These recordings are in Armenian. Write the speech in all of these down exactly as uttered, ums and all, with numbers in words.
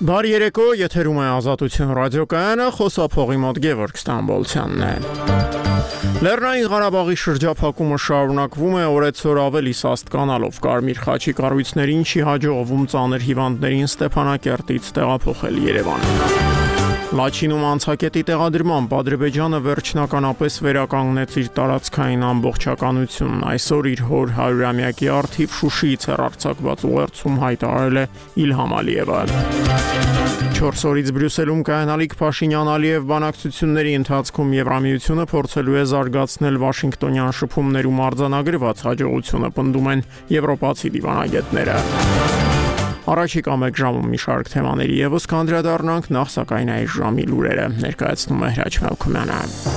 Բարի երեկո, եթերում է Ազատություն ռադիոկայանը, խոսափողի մոտ Գևորգ Ստամբոլցյանն է։ Լեռնային Ղարաբաղի շրջափակումը շարունակվում է օրեցօր ավելի սաստկանալով։ Կարմիր խաչի կառույցներին չի հաջողվում ծանր հիվանդներին Ստեփանակերտից տեղափոխել Երևան։ Լաչինում անցակետի տեղադրմամբ Ադրբեջանը վերջնականապես վերականգնեց իր տարածքային ամբողջականությունն։ Այսօր իր հոր հարյուրամյակի առթիվ Շուշիից հեռարձակված ուղերձում հայտարարել է Իլհամ Ալիևը։ Չորս օրից Բրյուսելում կայանալիք Փաշինյան-Ալիև բանակցությունների ընթացքում Եվրամիությունը փորձելու է զարգացնել Վաշինգտոնյան շփումներում արձանագրված հաջողությունը, պնդում են եվրոպացի դիվանագետները։ Առաջիկա մեկ ժամում մի շարք թեմաների ևս կանդրադառնանք, նախ սակայն այս ժամի լուրերը ներկայացնում է Հրաչ Մելքումյանը։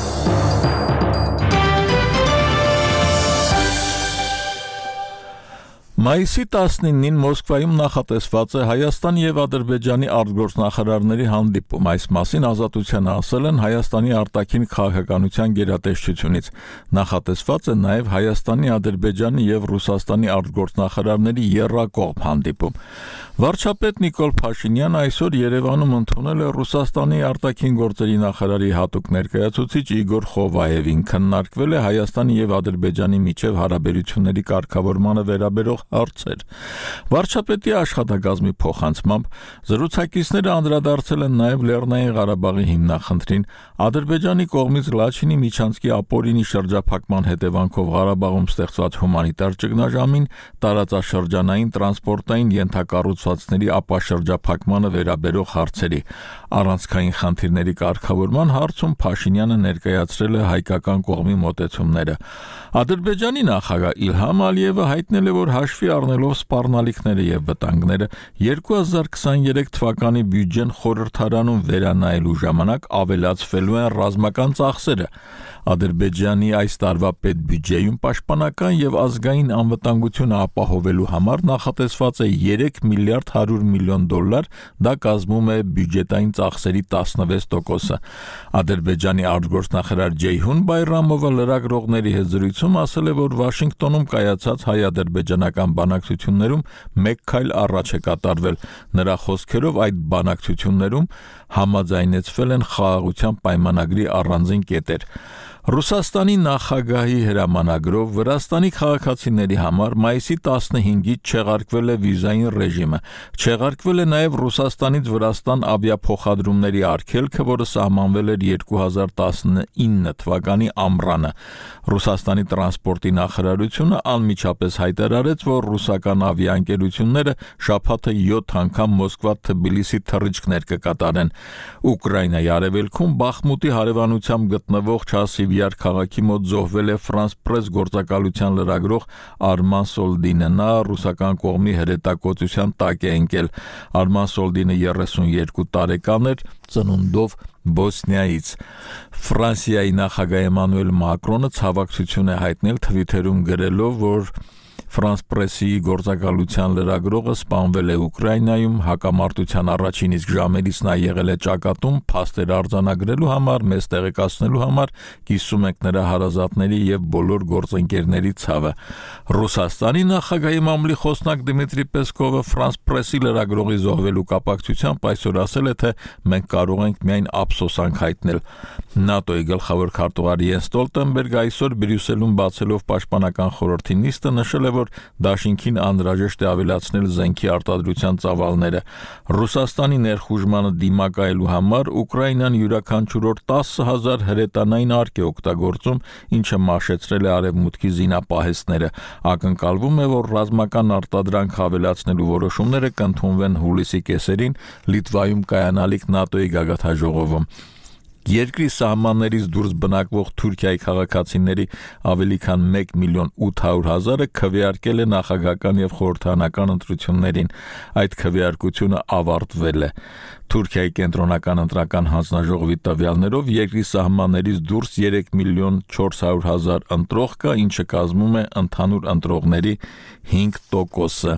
Մայիսի տասնինին Մոսկվայում նախատեսված է Հայաստանի եւ Ադրբեջանի արտգործնախարարների հանդիպում։ Այս մասին Ազատությանը ասել են Հայաստանի արտաքին քաղաքականության գերատեսչությունից։ Նախատեսված է նաեւ Հայաստանի, Ադրբեջանի եւ Ռուսաստանի արտգործնախարարների եռակողմ հանդիպում։ Վարչապետ Նիկոլ Փաշինյանը այսօր Երևանում ընդունել է Ռուսաստանի արտաքին գործերի նախարարի հատուկ ներկայացուցիչ Իգոր Խովայևին։ Քննարկվել է Հայաստանի եւ Ադրբեջանի միջև հարաբերությունների կարգավորմանը վերաբերող հարցեր։ Վարչապետի աշխատակազմի փոխանցմամբ զրուցակիցները անդրադարձել են նաև Լեռնային Ղարաբաղի հիմնախնդրին, Ադրբեջանի կողմից Լաչինի միջանցքի ապօրինի շրջափակման հետևանքով Ղարաբաղում ստեղծված հումանիտար ճգնաժամին, տարածաշրջանային տրանսպորտային ենթակառուցվածքների ապաշրջափակմանը վերաբերող հարցերի։ Առանցքային խնդիրների կարգավորման հարցում Փաշինյանը ներկայացրել է հայկական կողմի մոտեցումները։ Ադրբեջանի նախագահ Իլհամ Ալիևը հայտնել է, որ հաշվի առնելով սպառնալիքները եւ վտանգները երկու հազար քսաներեք թվականի բյուջեն խորհրդարանում վերանայելու ժամանակ ավելացվելու են ռազմական ծախսերը։ Ադրբեջանի այս տարվա պետբյուջեում պաշտպանական եւ ազգային անվտանգությունը ապահովելու համար նախատեսված է երեք միլիարդ հարյուր միլիոն դոլար, դա կազմում է բյուջետային ծախսերի տասնվեց տոկոսը։ Ադրբեջանի արտգործնախարար Ջեյհուն Բայրամովը լրագրողների հետ զրույցում ասել է, որ Վաշինգտոնում կայացած հայ-ադրբեջանական բանակցություններում մեկ քայլ առաջ է կատարվել։ Նրա խոսքերով այդ բանակցություններում համաձայնեցվել են խաղաղության պայմանագրի առանձին կետեր։ Ռուսաստանի նախագահի հրամանագրով Վրաստանի քաղաքացիների համար մայիսի տասնհինգից չեղարկվել է վիզային ռեժիմը։ Չեղարկվել է նաև Ռուսաստանից Վրաստան ավիափոխադրումների արգելքը, որը սահմանվել էր երկու հազար տասնինը թվականի ամռանը։ Ռուսաստանի տրանսպորտի նախարարությունը անմիջապես հայտարարեց, որ ռուսական ավիաընկերությունները շաբաթը յոթ անգամ Մոսկվա-Թբիլիսի թռիչքներ կկատարեն։ Ուկրաինայի արևելքում Բախմուտի հարևանությամբ գտնվող Չասիվյար քաղաքի մոտ զոհվել է France Press գործակալության լրագրող Արման Սոլդինը։ Նա ռուսական կողմի հրետակոծության տակ է ընկել։ Արման Սոլդինը երեսունյոթ տարեկան էր, ծնունդով Բոսնիայից։ Ֆրանսիայի նախագահ Էմանուել Մակրոնը ցավակցություն է հայտնել Թվիթերում գրելով, որ France Press-ի գործակալության լրագրողը սպանվել է Ուկրաինայում, հակամարտության առաջին իսկ ժամերից նա եղել է ճակատում, փաստեր արձանագրելու համար, մեզ տեղեկացնելու համար, կիսում ենք նրա հարազատների եւ բոլոր գործընկերների ցավը։ Ռուսաստանի նախագահի մամլի խոսնակ Դմիտրի Պեսկովը France Press-ի լրագրողի զոհվելու կապակցությամբ այսօր ասել է, թե մենք կարող ենք միայն ափսոսանք հայտնել։ ՆԱՏՕ-ի գլխավոր քարտուղար Յենս Ստոլտենբերգը այսօր Բրյուսելում բացելով պաշտպանական խորհրդի նիստը նշել է, որ դաշինքին անհրաժեշտ է ավելացնել զենքի արտադրության ծավալները։ Ռուսաստանի ներխուժմանը դիմակայելու համար Ուկրաինան յուրաքանչյուր օր տասը հազար հրետանային արկ է օգտագործում, ինչը մաշեցրել է արևմուտքի զինապահեստները։ Ակնկալվում է, որ ռազմական արտադրանք ավելացնելու որոշումները կընդունվեն հուլիսի կեսերին Լիտվայում կայանալիք ՆԱՏՕ-ի գագաթնաժողովում։ Երկրի սահմաններից դուրս բնակվող Թուրքիայի քաղաքացիների ավելի քան մեկ միլիոն ութ հարյուր հազարը քվեարկել է նախագահական եւ խորհրդարանական ընտրություններին։ Այդ քվեարկությունը ավարտվել է։ Թուրքիայի կենտրոնական ընտրական հանձնաժողովի տվյալներով երկրի սահմաններից դուրս երեք միլիոն չորս հարյուր հազար ընտրող կա, ինչը կազմում է ընդհանուր ընտրողների հինգ տոկոսը։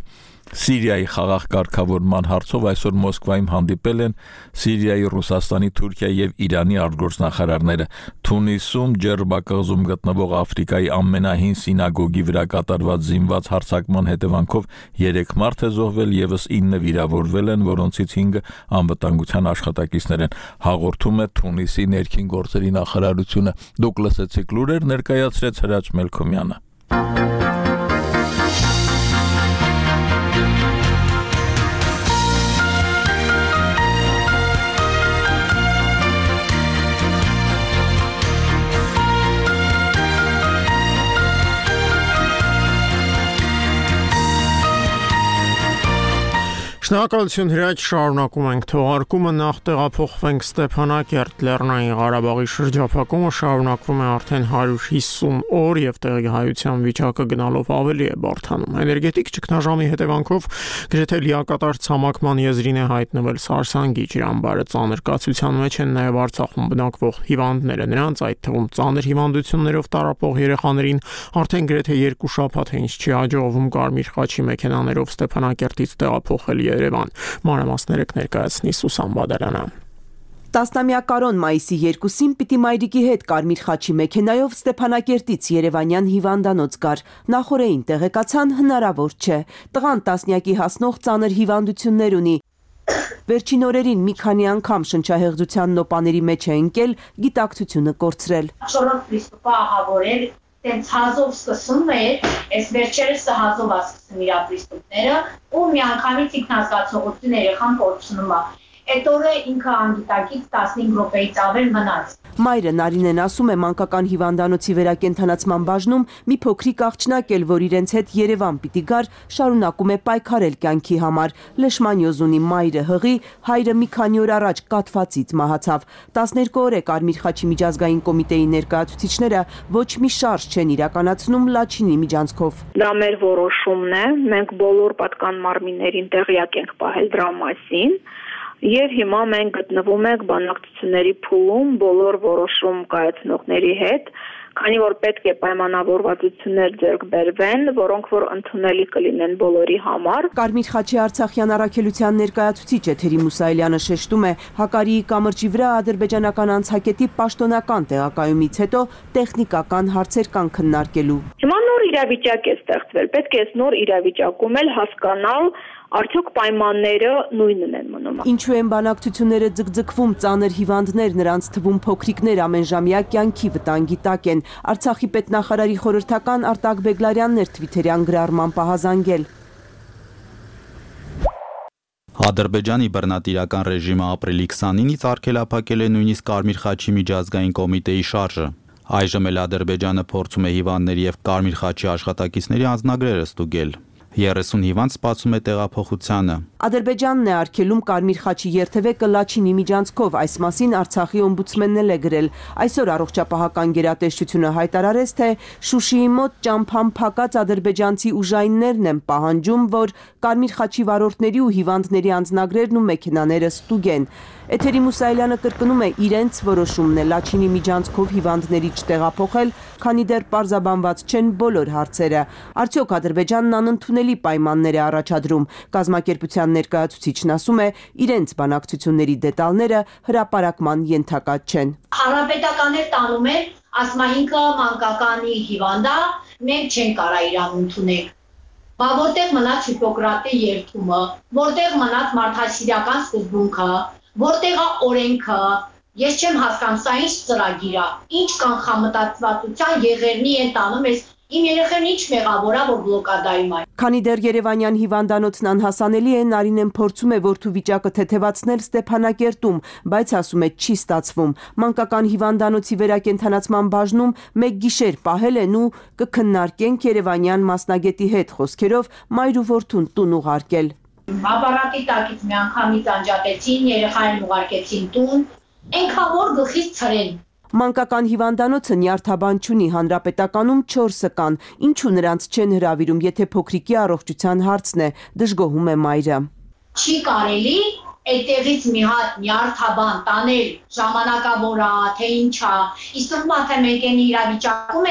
Սիրիայի խաղաղ կարգավորման հարցով այսօր Մոսկվայում հանդիպել են Սիրիայի, Ռուսաստանի, Թուրքիայի եւ Իրանի արտգործնախարարները։ Թունիսում Ջերբա կղզում գտնվող Աֆրիկայի ամենահին սինագոգի վրա կատարված զինված հարձակման հետևանքով երեք մարդ է զոհվել, եւս ինը վիրավորվել են, որոնցից հինգը անվտանգության աշխատակիցներ են, հաղորդում է Թունիսի ներքին գործերի նախարարությունը։ Դուք լսեցիք լուրեր, ներկայացրեց Հրաչ Մելքոմյանը։ Շնորհակալություն Հրաչ, շարունակում ենք թողարկումը, նախ տեղափոխվենք Ստեփանակերտ, Լեռնային Ղարաբաղի շրջափակումը շարունակվում է արդեն հարյուր հիսուն օր եւ տեղի հայության վիճակը գնալով ավելի է բարդանում։ Էներգետիկ ճգնաժամի հետևանքով գրեթե լիակատար ցամաքման եզրին է հայտնվել Սարսանգի ջրամբարը, ծանր կացության մեջ են նաեւ Արցախում բնակվող հիվանդները, նրանց այդ թվում ծանր հիվանդություններով տառապող երեխաներին արդեն գրեթե երկու շաբաթ է ինչ չի հաջողվում Կարմիր խաչի մեքենաներով Ստեփանակերտից տեղափոխել Երևան։ Մանրամասները կներկայացնի Սուսան Բադարյանը։ Տասնամյակարոն մայիսի երկուսին պիտի մայրիկի հետ Կարմիր խաչի մեքենայով Ստեփանակերտից Երևանյան հիվանդանոց գար։ Նախորդին տեղեկացան հնարավոր չէ։ Տղան տասնյակի հասնող ծանր հիվանդություններ ունի։ Վերջին օրերին մի քանի անգամ շնչահեղձության նոպաների մեջ է ընկել, գիտակցությունը կորցրել։ Չորրորդ պրիստոպը ահավորել, տենց հազով սկսում էր, այս վերջերս հազով է սկսում իր պրիստոպները, ու մի անգամից ինքնազգացողություն երեխան կորցնում է։ Այդ օրը ինքը անգիտակից տասնհինգ րոպեից ավել մնաց։ Մայրը Նարինեն ասում է մանկական հիվանդանոցի վերակենդանացման բաժնում մի փոքրիկ աղջնակ էլ, որ իրենց հետ Երևան պիտի գար, շարունակում է պայքարել կյանքի համար։ Լեշմանյոզ ունի մայրը հղի, հայրը մի քանի օր առաջ կաթվածից մահացավ։ տասներկու օր է Կարմիր խաչի միջազգային կոմիտեի ներկայացուցիչները ոչ մի շարժ չեն իրականացնում Լաչինի միջանցքով։ Դա մեր որոշումն է, մենք բոլոր պատկան մարմիններին տեղյակ ենք պահել դրա մասին։ Եվ հիմա մենք գտնվում ենք բանակցությունների փուլում բոլոր որոշում կայացնողների հետ, քանի որ պետք է պայմանավորվածություններ ձեռք բերվեն, որոնք որ ընդունելի կլինեն բոլորի համար։ Կարմիր խաչի Արցախյան առաքելության ներկայացուցիչ Էթերի Մուսայելյանը շեշտում է, Հակարիի կամրջի վրա ադրբեջանական անցակետի պաշտոնական տեղակայումից հետո տեխնիկական հարցեր կան քննարկելու։ Հիմա նոր իրավիճակ է ստեղծվել, պետք է այս նոր իրավիճակում էլ հասկանալ արդյոք պայմանները նույնն են մնում։ Ինչու են բանակցությունները ձգձգվում, ծանր հիվանդներ, նրանց թվում փոքրիկներ ամենժամյա կյանքի վտանգի տակ են։ Արցախի պետնախարարի խորհրդական Արտակ Բեգլարյանն էր Թվիթերյան գրառման պահազանգել։ Ադրբեջանի բռնատիրական ռեժիմը ապրիլի քսանինից արգելափակել է նույնիսկ Կարմիր խաչի միջազգային կոմիտեի շարժը։ Այժմ էլ Ադրբեջանը փորձում է հիվանդների եւ Կարմիր խաչի աշխատակիցների անձնագրերը ստուգել։ երեսուն հիվանդ սպասում է տեղափոխությանը։ Ադրբեջանն է արգելում Կարմիր խաչի երթևեկը Լաչինի միջանցքով, այս մասին Արցախի օմբուդսմենն էլ է գրել։ Այսօր առողջապահական գերատեսչությունը հայտարարեց, թե Շուշիի մոտ ճամփան փակած ադրբեջանցի ուժայիններն են պահանջում, որ Կարմիր խաչի վարորդների ու հիվանդների անձնագրերն ու մեքենաները ստուգեն։ Էթերի Մուսայելյանը կրկնում է իրենց որոշումն է Լաչինի միջանցքով հիվանդների չտեղափոխել, քանի դեռ պարզաբանված չեն բոլոր հարցերը։ Արդյոք Ադրբեջանն անընդունելի պայմաններ է առաջադրում։ Կազմակերպության ներկայացուցիչն ասում է, իրենց բանակցությունների դետալները հրապարակման ենթակա չեն։ Հանրապետականներ տանում են, ասում են ինքը մանկականի հիվանդ է, մենք չենք կարա իրան ընդունել։ Բա որտեղ մնաց Հիպոկրատի երդումը, որտեղ մնաց մարդասիրական սկզբունքը, որտեղ է օրենքը, ես չեմ հասկանում, սա ինչ ծրագիր է, ինչ կանխամտածվածության եղերնի են տանում, ես իմ երեխեն ինչ մեղավոր է, որ բլոկադայում է։ Քանի դեռ Երևանյան հիվանդանոցն անհասանելի է, Նարինեն փորձում է որդու վիճակը թեթևացնել Ստեփանակերտում, բայց ասում է չի ստացվում։ Մանկական հիվանդանոցի վերակենդանացման բաժնում մեկ գիշեր պահել են ու կքննարկենք Երևանյան մասնագետի հետ, խոսքերով մայր ու որդուն տուն ուղարկել։ Ապարատի տակից մի անգամից անջատեցին, երեխային ուղարկեցին տուն, այնքան որ գլխից ցրեն։ Մանկական հիվանդանոցը նյարդաբան չունի, հանրապետականում չորսը կան, ինչու նրանց չեն հրավիրում, եթե փոքրիկի առողջության հարցն է, դժգոհում է մայրը։ Չի կարելի այդտեղից մի հատ նյարդաբան տանել, ժամանակավոր է, թե ինչ է, իսկ թվում է թե մենք այն իրավիճակում ենք,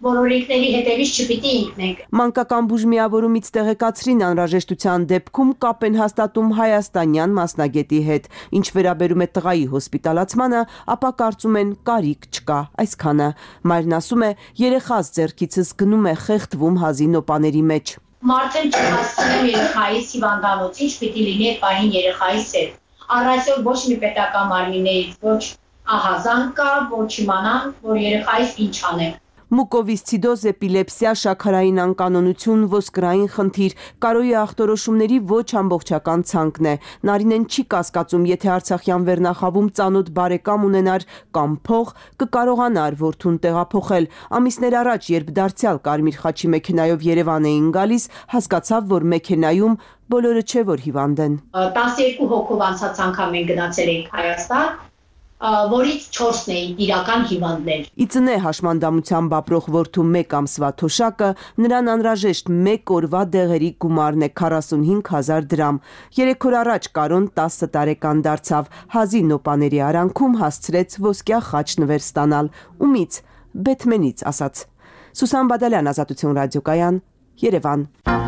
որորիկների հետևից չպիտի ինքնենք։ Մանկական բուժմիավորումից տեղեկացրին անհրաժեշտության դեպքում կապ են հաստատում հայաստանյան մասնագետի հետ։ Ինչ վերաբերում է տղայի հոսպիտալացմանը, ապա կարծում են կարիք չկա, այսքանը։ Մայրն ասում է, երեխաս ձեռքիցս գնում է խեղդվում հազի նոպաների մեջ։ Մարդը չհասցնեմ երեխայից հիվանդանոց, ինչ պիտի լինի այդ պահին երեխայից հետ։ Առ այսօր ոչ մի պետական մարմիններից ոչ ահազանգ կա, ոչ իմանան, որ երեխայից ինչ անեմ։ Մուկովիսցիդոզ, էպիլեպսիա, շաքարային անկանոնություն, ոսկրային խնդիր, կարոյի ախտորոշումների ոչ ամբողջական ցանկն է։ Նարինեն չի կասկածում, եթե Արցախյան վերնախավում ծանոթ բարեկամ ունենար կամ փող, կկարողանար որդուն տեղափոխել։ Ամիսներ առաջ, երբ դարձյալ Կարմիր խաչի մեքենայով Երևան էին գալիս, հասկացավ, որ մեքենայում բոլորը չէ, որ հիվանդ են։ տասներկու հոգով անցած անգամ ենք գնացել ենք Հայաստան, որից չորսն էին իրական հիվանդներ։ Ի ծնե հաշմանդամությամբ ապրող որդու մեկ ամսվա թոշակը նրան անհրաժեշտ մեկ օրվա դեղերի գումարն է քառասունհինգ հազար դրամ։ Երեք օր առաջ Կարոն տասը տարեկան դարձավ, հազի նոպաների արանքում հասցրեց ոսկյա խաչ նվեր ստանալ։ Ումից, Բեթմենից ասաց։ Սուսան Բադալյան, Ազատություն ռադիոկայան, Երևան։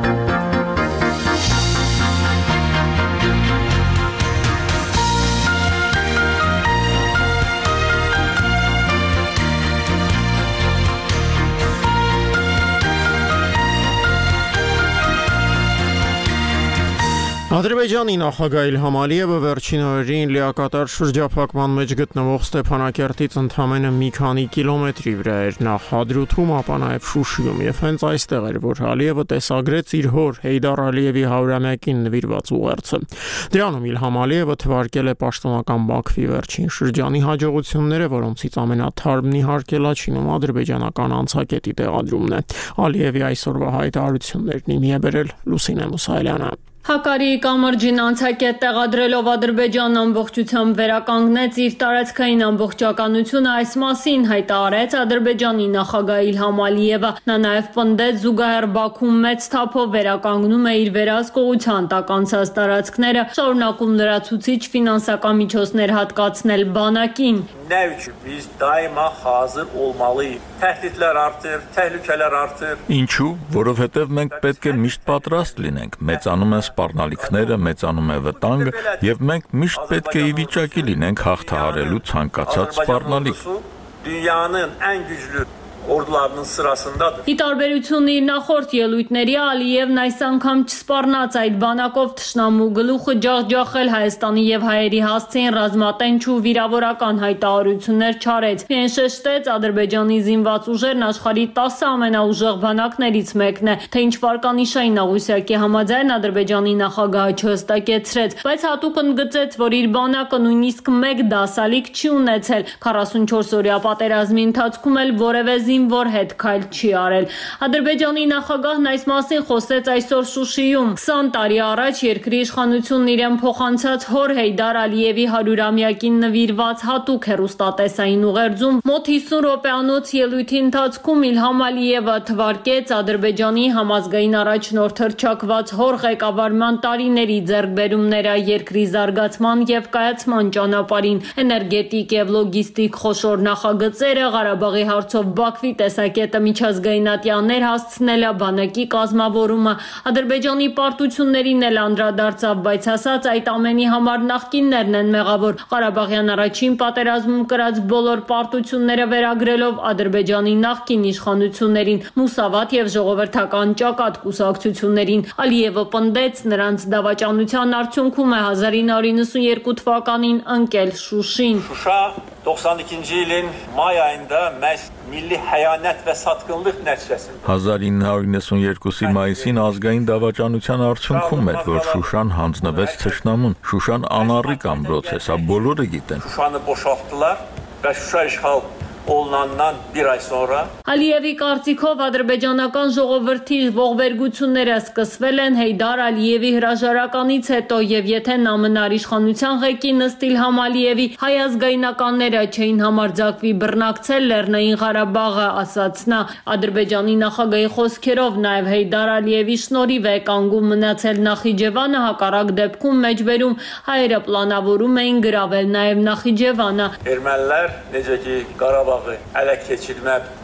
Ադրբեջանի նախագահ Իլհամ Ալիևը վերջին օրերին լիակատար շրջափակման մեջ գտնվող Ստեփանակերտից ընդամենը մի քանի կիլոմետրի վրա էր նախ Հադրութում, ապա նաև Շուշիում, եւ հենց այստեղ էր, որ Ալիևը տեսագրեց իր հոր Հեյդար Ալիևի հարյուրամյակին նվիրված ուղերձը։ Դրանում Իլհամ Ալիևը թվարկել է պաշտոնական Բաքվի վերջին շրջանի հաջողությունները, որոնցից ամենաթարմն իհարկե Լաչինում ադրբեջանական անցակետի տեղադրումն է։ Ալիևի այսօրվա հայտարարություններն իմի է բերել Լուսինե Մուսայելյանը։ Հակարիի կամրջին անցակետ տեղադրելով Ադրբեջանն ամբողջությամբ վերականգնեց իր տարածքային ամբողջականությունը, այս մասին հայտարարեց Ադրբեջանի նախագահ Իլհամ Ալիևը։ Նա նաև պնդեց զուգահեռ Բաքուն մեծ թափով վերականգնում է իր վերահսկողության տակ անցած տարածքները, շարունակում լրացուցիչ ֆինանսական միջոցներ հատկացնել բանակին։ Nə üçün biz daima hazır olmalıyıq? Təhdidlər artır, təhlükələr artır. Ինչու? Որովհետև մենք պետք է միշտ պատրաստ լինենք։ Մեծանում են սպառնալիքները, մեծանում է վտանգը, եւ մենք միշտ պետք է ի վիճակի լինենք հաղթահարելու ցանկացած սպառնալիք։ Dünyanın ən güclü ordularının sırasındadır. Ի տարբերություն իր նախորդ ելույթների, Ալիևն այս անգամ չսպառնաց այդ բանակով թշնամու գլուխը ջախջախել Հայաստանի եւ հայերի հասցեին ռազմատենչ ու վիրավորական հայտարարություններ չարեց։ Միայն շեշտեց Ադրբեջանի զինված ուժերն աշխարհի տասը ամենաուժեղ բանակներից մեկն է, թե ինչ վարկանիշային աղյուսակի համաձայն Ադրբեջանի նախագահը չհստակեցրեց, բայց հատուկ ընդգծեց, որ իր բանակը նույնիսկ մեկ դասալիկ չի ունեցել քառասունչորս օրյա պատերազմի ընթացքում էլ որևէ զինվոր հետ քայլ չի արել։ Ադրբեջանի նախագահն այս մասին խոսեց այսօր Շուշիում։ քսան տարի առաջ երկրի իշխանությունն իրեն փոխանցած հոր Հեյդար Ալիևի հարյուրամյակին նվիրված հատուկ հեռուստատեսային ուղերձում մոտ հիսուն րոպեանոց ելույթի ընթացքում Իլհամ Ալիևը թվարկեց Ադրբեջանի համազգային առաջնորդ հռչակված հոր ղեկավարման տարիների ձեռքբերումները երկրի զարգացման եւ կայացման ճանապարհին, էներգետիկ եւ լոգիստիկ խոշոր նախագծերը, Ղարաբաղի հարցով Բաքվի տեսակետը միջազգայնատյաններ հասցնելը, բանակի կազմավորումը, Ադրբեջանի պարտություններին էլ անդրադարձավ, բայց ասաց այդ ամենի համար նախկիններն են մեղավոր։ Ղարաբաղյան առաջին պատերազմում կրած բոլոր պարտությունները վերագրելով Ադրբեջանի նախկին իշխանություններին, Մուսավատ եւ ժողովրդական ճակատ կուսակցություններին։ Ալիևը պնդեց նրանց դավաճանության արդյունքում է հազար ինը հարյուր նվսանյոթ թվականին ընկել Շուշին։ Şuşa doxsan ikinci ilin may ayında məhz milli həyanət və satqınlıq nəticəsində հազար ինը հարյուր նվսանյոթի մայիսին ազգային դավաճանության արդյունքում էր, որ Շուշան հանձնվեց թշնամուն։ Շուշան անառիկ ամրոց է, սա բոլորը գիտեն։ Şuşanı boşaltdılar və Şuşa işğal olunandan bir ay sonra Ալիևի կարծիքով ադրբեջանական ժողովրդի ողբերգությունները սկսվել են Հեյդար Ալիևի հրաժարականից հետո եւ եթե նա մնար իշխանության ղեկի ըստ Իլհամ Ալիևի հայ ազգայնականները չէին համարձակվի բռնակցել Լեռնային Ղարաբաղը, ասաց նա։ Ադրբեջանի նախագահի խոսքերով նաեւ Հեյդար Ալիևի շնորհիվ է կանգուն մնացել Նախիջևանը, հակառակ դեպքում մեջբերում հայերը պլանավորում էին գրավել նաեւ Նախիջևանը։ ermənilər necə ki Qarabağ ələ keçirmə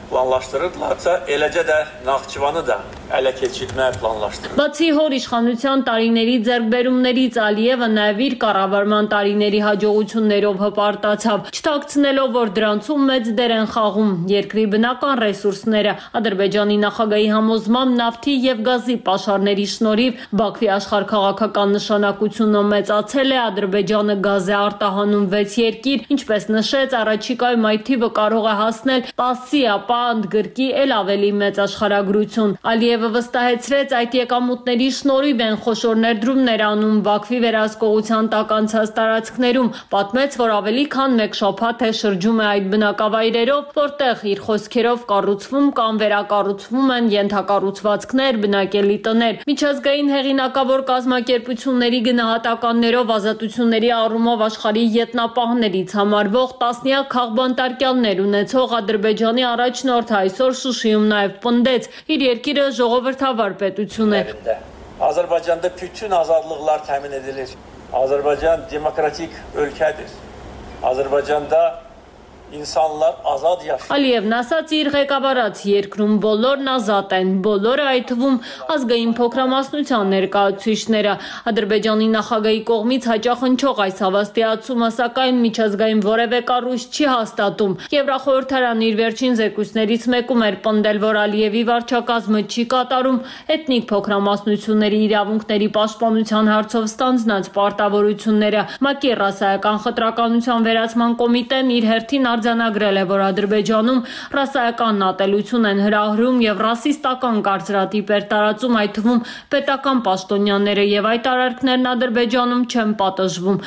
planlaşdırırdılarsa, eləcə də Naxçıvanı da ələ keçirmək planlaşdırır. Բացի հոր իշխանության տարիների ձեռքբերումներից Ալիևը նաև իր կառավարման տարիների հաջողություններով հպարտացավ, չթաքցնելով, որ դրանցում մեծ դեր են խաղում երկրի բնական ռեսուրսները։ Ադրբեջանի նախագահի համոզմամբ նավթի եւ գազի պաշարների շնորհիվ Բաքվի աշխարհքաղաքական նշանակությունը մեծացել է, Ադրբեջանը գազ է արտահանում վեց երկիր, ինչպես նշեց, առաջիկայում այդ թիվը կարող է հասնել տասի, ապա ընդգրկի էլ ավելի մեծ աշխարհագրություն։ Ալիևը վստահեցրեց, այդ եկամուտների շնորհիվ են խոշոր ներդրումներ անում Բաքվի վերահսկողության տակ անցած տարածքներում, պատմեց, որ ավելի քան մեկ շաբաթ է շրջում է այդ բնակավայրերով, որտեղ իր խոսքերով կառուցվում կամ վերակառուցվում են ենթակառուցվածքներ, բնակելի տներ։ Միջազգային հեղինակավոր կազմակերպությունների գնահատականներով ազատությունների առումով աշխարհի ետնապահներից համարվող տասնյակ քաղբանտարկյալներ ունեցող Ադրբեջանի առաջնորդը այսօր Շուշիում նաև պնդեց, իր երկիրը ժողովրդավար պետություն է։ Azərbaycanda bütün azadlıqlar təmin edilir. Azərbaycan demokratik ölkədir. Azərbaycanda insanlar azad yaşayır. Ալիևն ասաց, իր ղեկավարած երկրում բոլորն ազատ են, բոլորը այդ թվում ազգային փոքրամասնության ներկայացուցիչները։ Ադրբեջանի նախագահի կողմից հաճախ հնչող այս հավաստիացումը, սակայն միջազգային որևէ կառույց չի հաստատում։ Եվրախորհրդարանը իր վերջին զեկույցներից մեկում էր պնդել, որ Ալիևի վարչակազմը չի կատարում էթնիկ փոքրամասնությունների իրավունքների պաշտպանության հարցով ստանձնած պարտավորությունները։ ՄԱԿ-ի ռասայական խտրականության վերացման կոմիտեն իր հերթին արձանագրել է, որ Ադրբեջանում ռասայական ատելություն են հրահրում եւ ռասիստական կարծրատիպ էր տարածում, այդ թվում պետական պաշտոնյաները, եւ այդ արարքներն Ադրբեջանում չեն պատժվում։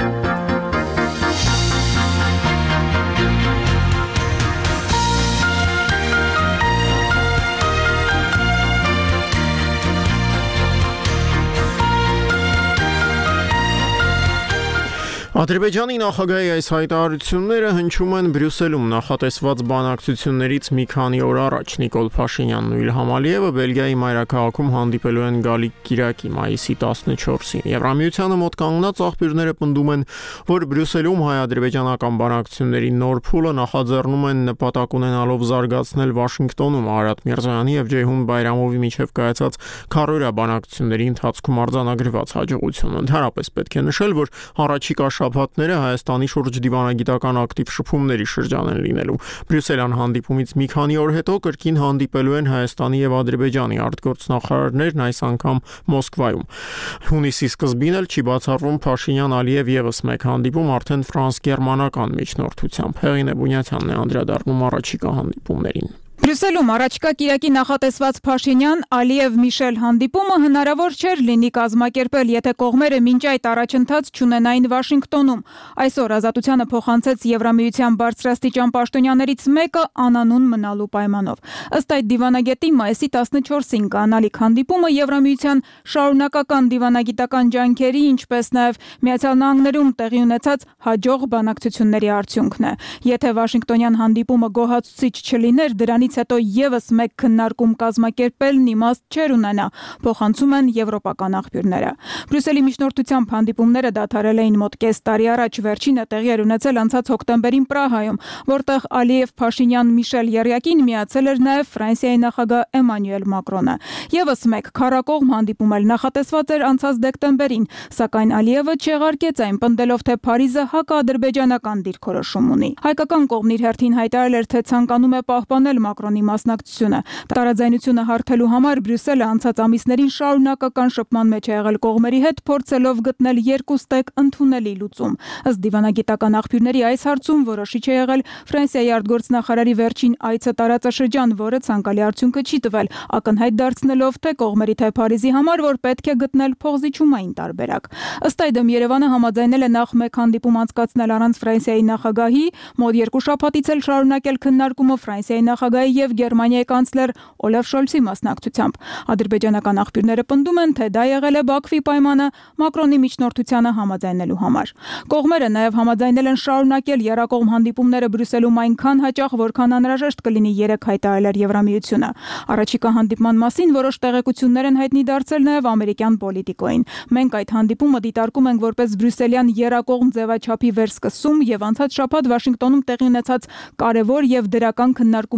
Ադրբեջանի նախագահի այս հայտարարությունները հնչում են Բրյուսելում նախատեսված բանակցություններից մի քանի օր առաջ։ Նիկոլ Փաշինյանն ու Իլհամ Ալիևը Բելգիայի մայրաքաղաքում հանդիպելու են գալիք կիրակի մայիսի տասնչորսին։ Եվրամիությանը մոտ կանգնած աղբյուրները պնդում են, որ Բրյուսելում հայ-ադրբեջանական բանակցությունների նոր փուլը նախաձեռնում են նպատակ ունենալով զարգացնել Վաշինգտոնում Արադ Միրզոյանի եւ Ջեյհուն Բայրամովի միջև կայացած քառօրյա բանակցությունների ընթացքում արձանագրված հաջողությունը։ Ընդհանրապես պետք է նշել, որ առաջիկա շաբաթները Հայաստանի շուրջ դիվանագիտական ակտիվ շփումների շրջան են լինելու։ Բրյուսելյան հանդիպումից մի քանի օր հետո կրկին հանդիպելու են Հայաստանի եւ Ադրբեջանի արտգործնախարարներն, այս անգամ Մոսկվայում։ Հունիսի սկզբին էլ չի բացառվում Փաշինյան-Ալիև եւս մեկ հանդիպում արդեն ֆրանս-գերմանական միջնորդությամբ։ Հեղինե Բունյացյանն է անդրադառնում առաջիկա հանդիպումներին։ Բրյուսելում առաջկա կիրակի նախատեսված Փաշինյան-Ալիև-Միշել հանդիպումը հնարավոր չէր լինի կազմակերպել, եթե կողմերը մինչ այդ առաջընթաց չունենային Վաշինգտոնում։ Այսօր Ազատությանը փոխանցեց Եվրամիության բարձրաստիճան պաշտոնյաներից մեկը անանուն մնալու պայմանով։ Ըստ այդ դիվանագետի մայիսի տասնչորսին կանալիք հանդիպումը Եվրամիության շարունակական դիվանագիտական ջանքերի, ինչպես նաև Միացյալ Նահանգներում տեղի ունեցած հաջող բանակցությունների արդյունքն է։ Եթե Վաշինգտոնյան հանդիպումը գոհացուցիչ չլիներ, դրանից հետո եւս մեկ քննարկում կազմակերպելն իմաստ չեր ունենա, փոխանցում են եվրոպական աղբյուրները։ Բրյուսելի միջնորդությամբ հանդիպումները դադարել էին մոտ կես տարի առաջ, վերջինը տեղի էր ունեցել անցած հոկտեմբերին Պրահայում, որտեղ Ալիև-Փաշինյան-Միշել եռյակին միացել էր նաև Ֆրանսիայի նախագահ Էմանուել Մակրոնը։ Եվս մեկ քառակողմ հանդիպում էլ նախատեսված էր անցած դեկտեմբերին, սակայն Ալիևը չեղարկեց այն, պնդելով, թե Փարիզը հակաադրբեջանական դիրքորոշում ունի։ Հայկական կողմն իր հերթին հայտարարել էր, թե ցանկանում է պահպանել Մակրոնի մասնակցությունը։ Տարաձայնությունը հարթելու համար Բրյուսելը անցած ամիսներին շարունակական շփման մեջ է եղել կողմերի հետ, փորձելով գտնել երկուստեք ընդունելի լուծում։ Ըստ դիվանագիտական աղբյուրների այս հարցում որոշիչ է եղել Ֆրանսիայի արտգործնախարարի վերջին այցը տարածաշրջան, որը ցանկալի արդյունքը չի տվել, ակնհայտ դարձնելով թե կողմերի թե Փարիզի համար, որ պետք է գտնել փոխզիջումային տարբերակ։ Ըստ այդմ Երևանը համաձայնել է նախ մեկ հանդիպում անցկացնել առանց Ֆրանսիայի նախագահի, մոտ երկու շաբաթից էլ շարունակել քննարկումը Ֆրանսիայի նախագահի եւ Գերմանիայի կանցլեր Օլաֆ Շոլցի մասնակցությամբ։ Ադրբեջանական աղբյուրները պնդում են, թե դա եղել է Բաքվի պայմանը Մակրոնի միջնորդությանը համաձայնելու համար։ Կողմերը նաև համաձայնել են շարունակել եռակողմ հանդիպումները Բրյուսելում այնքան հաճախ, որքան անհրաժեշտ կլինի, երեք հայտարարել էր Եվրամիությունը։ Առաջիկա հանդիպման մասին որոշ տեղեկություններ են հայտնի դարձել նաև ամերիկյան պոլիտիկոին։ Մենք այդ հանդիպումը դիտարկում ենք որպես բրյուսելյան եռակողմ ձևաչափի վերսկսում եւ անցած շաբաթ Վաշինգտոնում տեղի ունեցած կարևոր եւ դրական քննարկումների շարունակում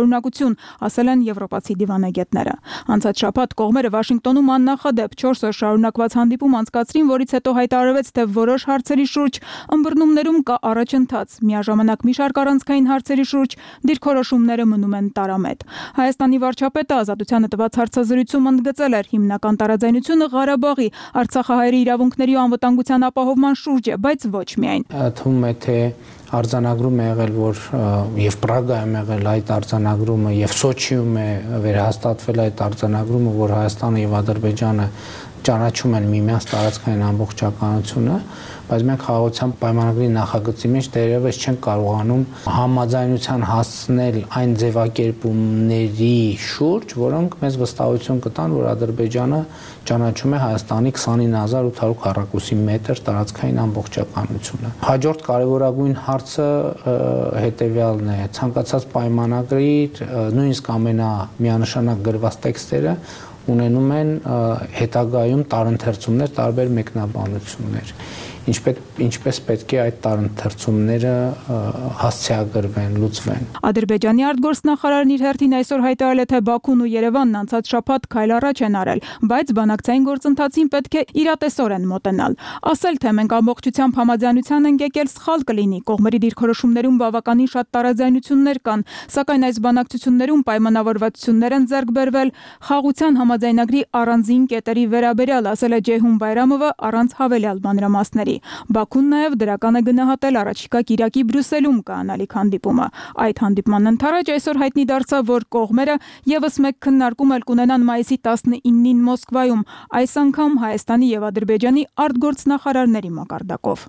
շարունակություն, ասել են եվրոպացի դիվանագետները։ Անցած շաբաթ կողմերը Վաշինգտոնում աննախադեպ չորս օր շարունակված հանդիպում անցկացրին, որից հետո հայտարարվեց, թե որոշ հարցերի շուրջ ըմբռնումներում կա առաջընթաց։ Միաժամանակ մի շարք առանցքային հարցերի շուրջ դիրքորոշումները մնում են տարամետ։ Հայաստանի վարչապետը Ազատությանը տված հարցազրույցում ընդգծել էր հիմնական տարաձայնությունը Ղարաբաղի, Արցախահայերի իրավունքների ու անվտանգության ապահովման շուրջ է, բայց ոչ միայն։ Թվում է, թե արձանագրում է եղել, որ եւ Պրագայում եղել այդ արձանագրումը եւ Սոչիում է վերահաստատվել այդ արձանագրումը, որ Հայաստանը եւ Ադրբեջանը ճանաչում են միմյանց տարածքային ամբողջականությունը, բայց մենք խաղաղության պայմանագրի նախագծի մեջ դերևս չեն կարողանում համաձայնության հասնել այն ձևակերպումների շուրջ, որոնք մեզ վստահություն կտան, որ Ադրբեջանը ճանաչում է Հայաստանի քսանինը հազար ութ հարյուր քառակուսի մետր տարածքային ամբողջականությունը։ Հաջորդ կարևորագույն հարցը հետևյալն է. ցանկացած պայմանագրի նույնիսկ ամենամիանշանակ գրված տեքստերը ունենում են հետագայում տարընթերցումներ, տարբեր մեկնաբանություններ։ Ինչպես ինչպես պետք է այդ տարընթերցումները հասցեագրվեն, լուծվեն։ Ադրբեջանի արտգործնախարարն իր հերթին այսօր հայտարարել է, թե Բաքուն ու Երևանն անցած շաբաթ քայլ առաջ են արել, բայց բանակցային գործընթացին պետք է իրատեսորեն մոտենալ։ Ասել, թե մենք ամբողջությամբ համաձայնության ենք եկել, սխալ կլինի։ Կողմերի դիրքորոշումներում բավականին շատ տարաձայնություններ կան, սակայն այս բանակցություններում պայմանավորվածություններ են ձեռք բերվել խաղաղության համաձայնագրի առանձին կետերի վերաբերյալ, ասել է Ջեյհուն Բայրամովը առանց հավելյալ մանրամասների։ Բաքուն նաև դրական է գնահատել առաջիկա կիրակի Բրյուսելում կանալիք հանդիպումը։ Այդ հանդիպման ընթരാճ այսօր հայտնի դարձավ, որ կողմերը եւս մեկ քննարկում էլ կունենան մայիսի տասնինին Մոսկվայում, այս անգամ Հայաստանի եւ Ադրբեջանի արտգործնախարարների մակարդակով։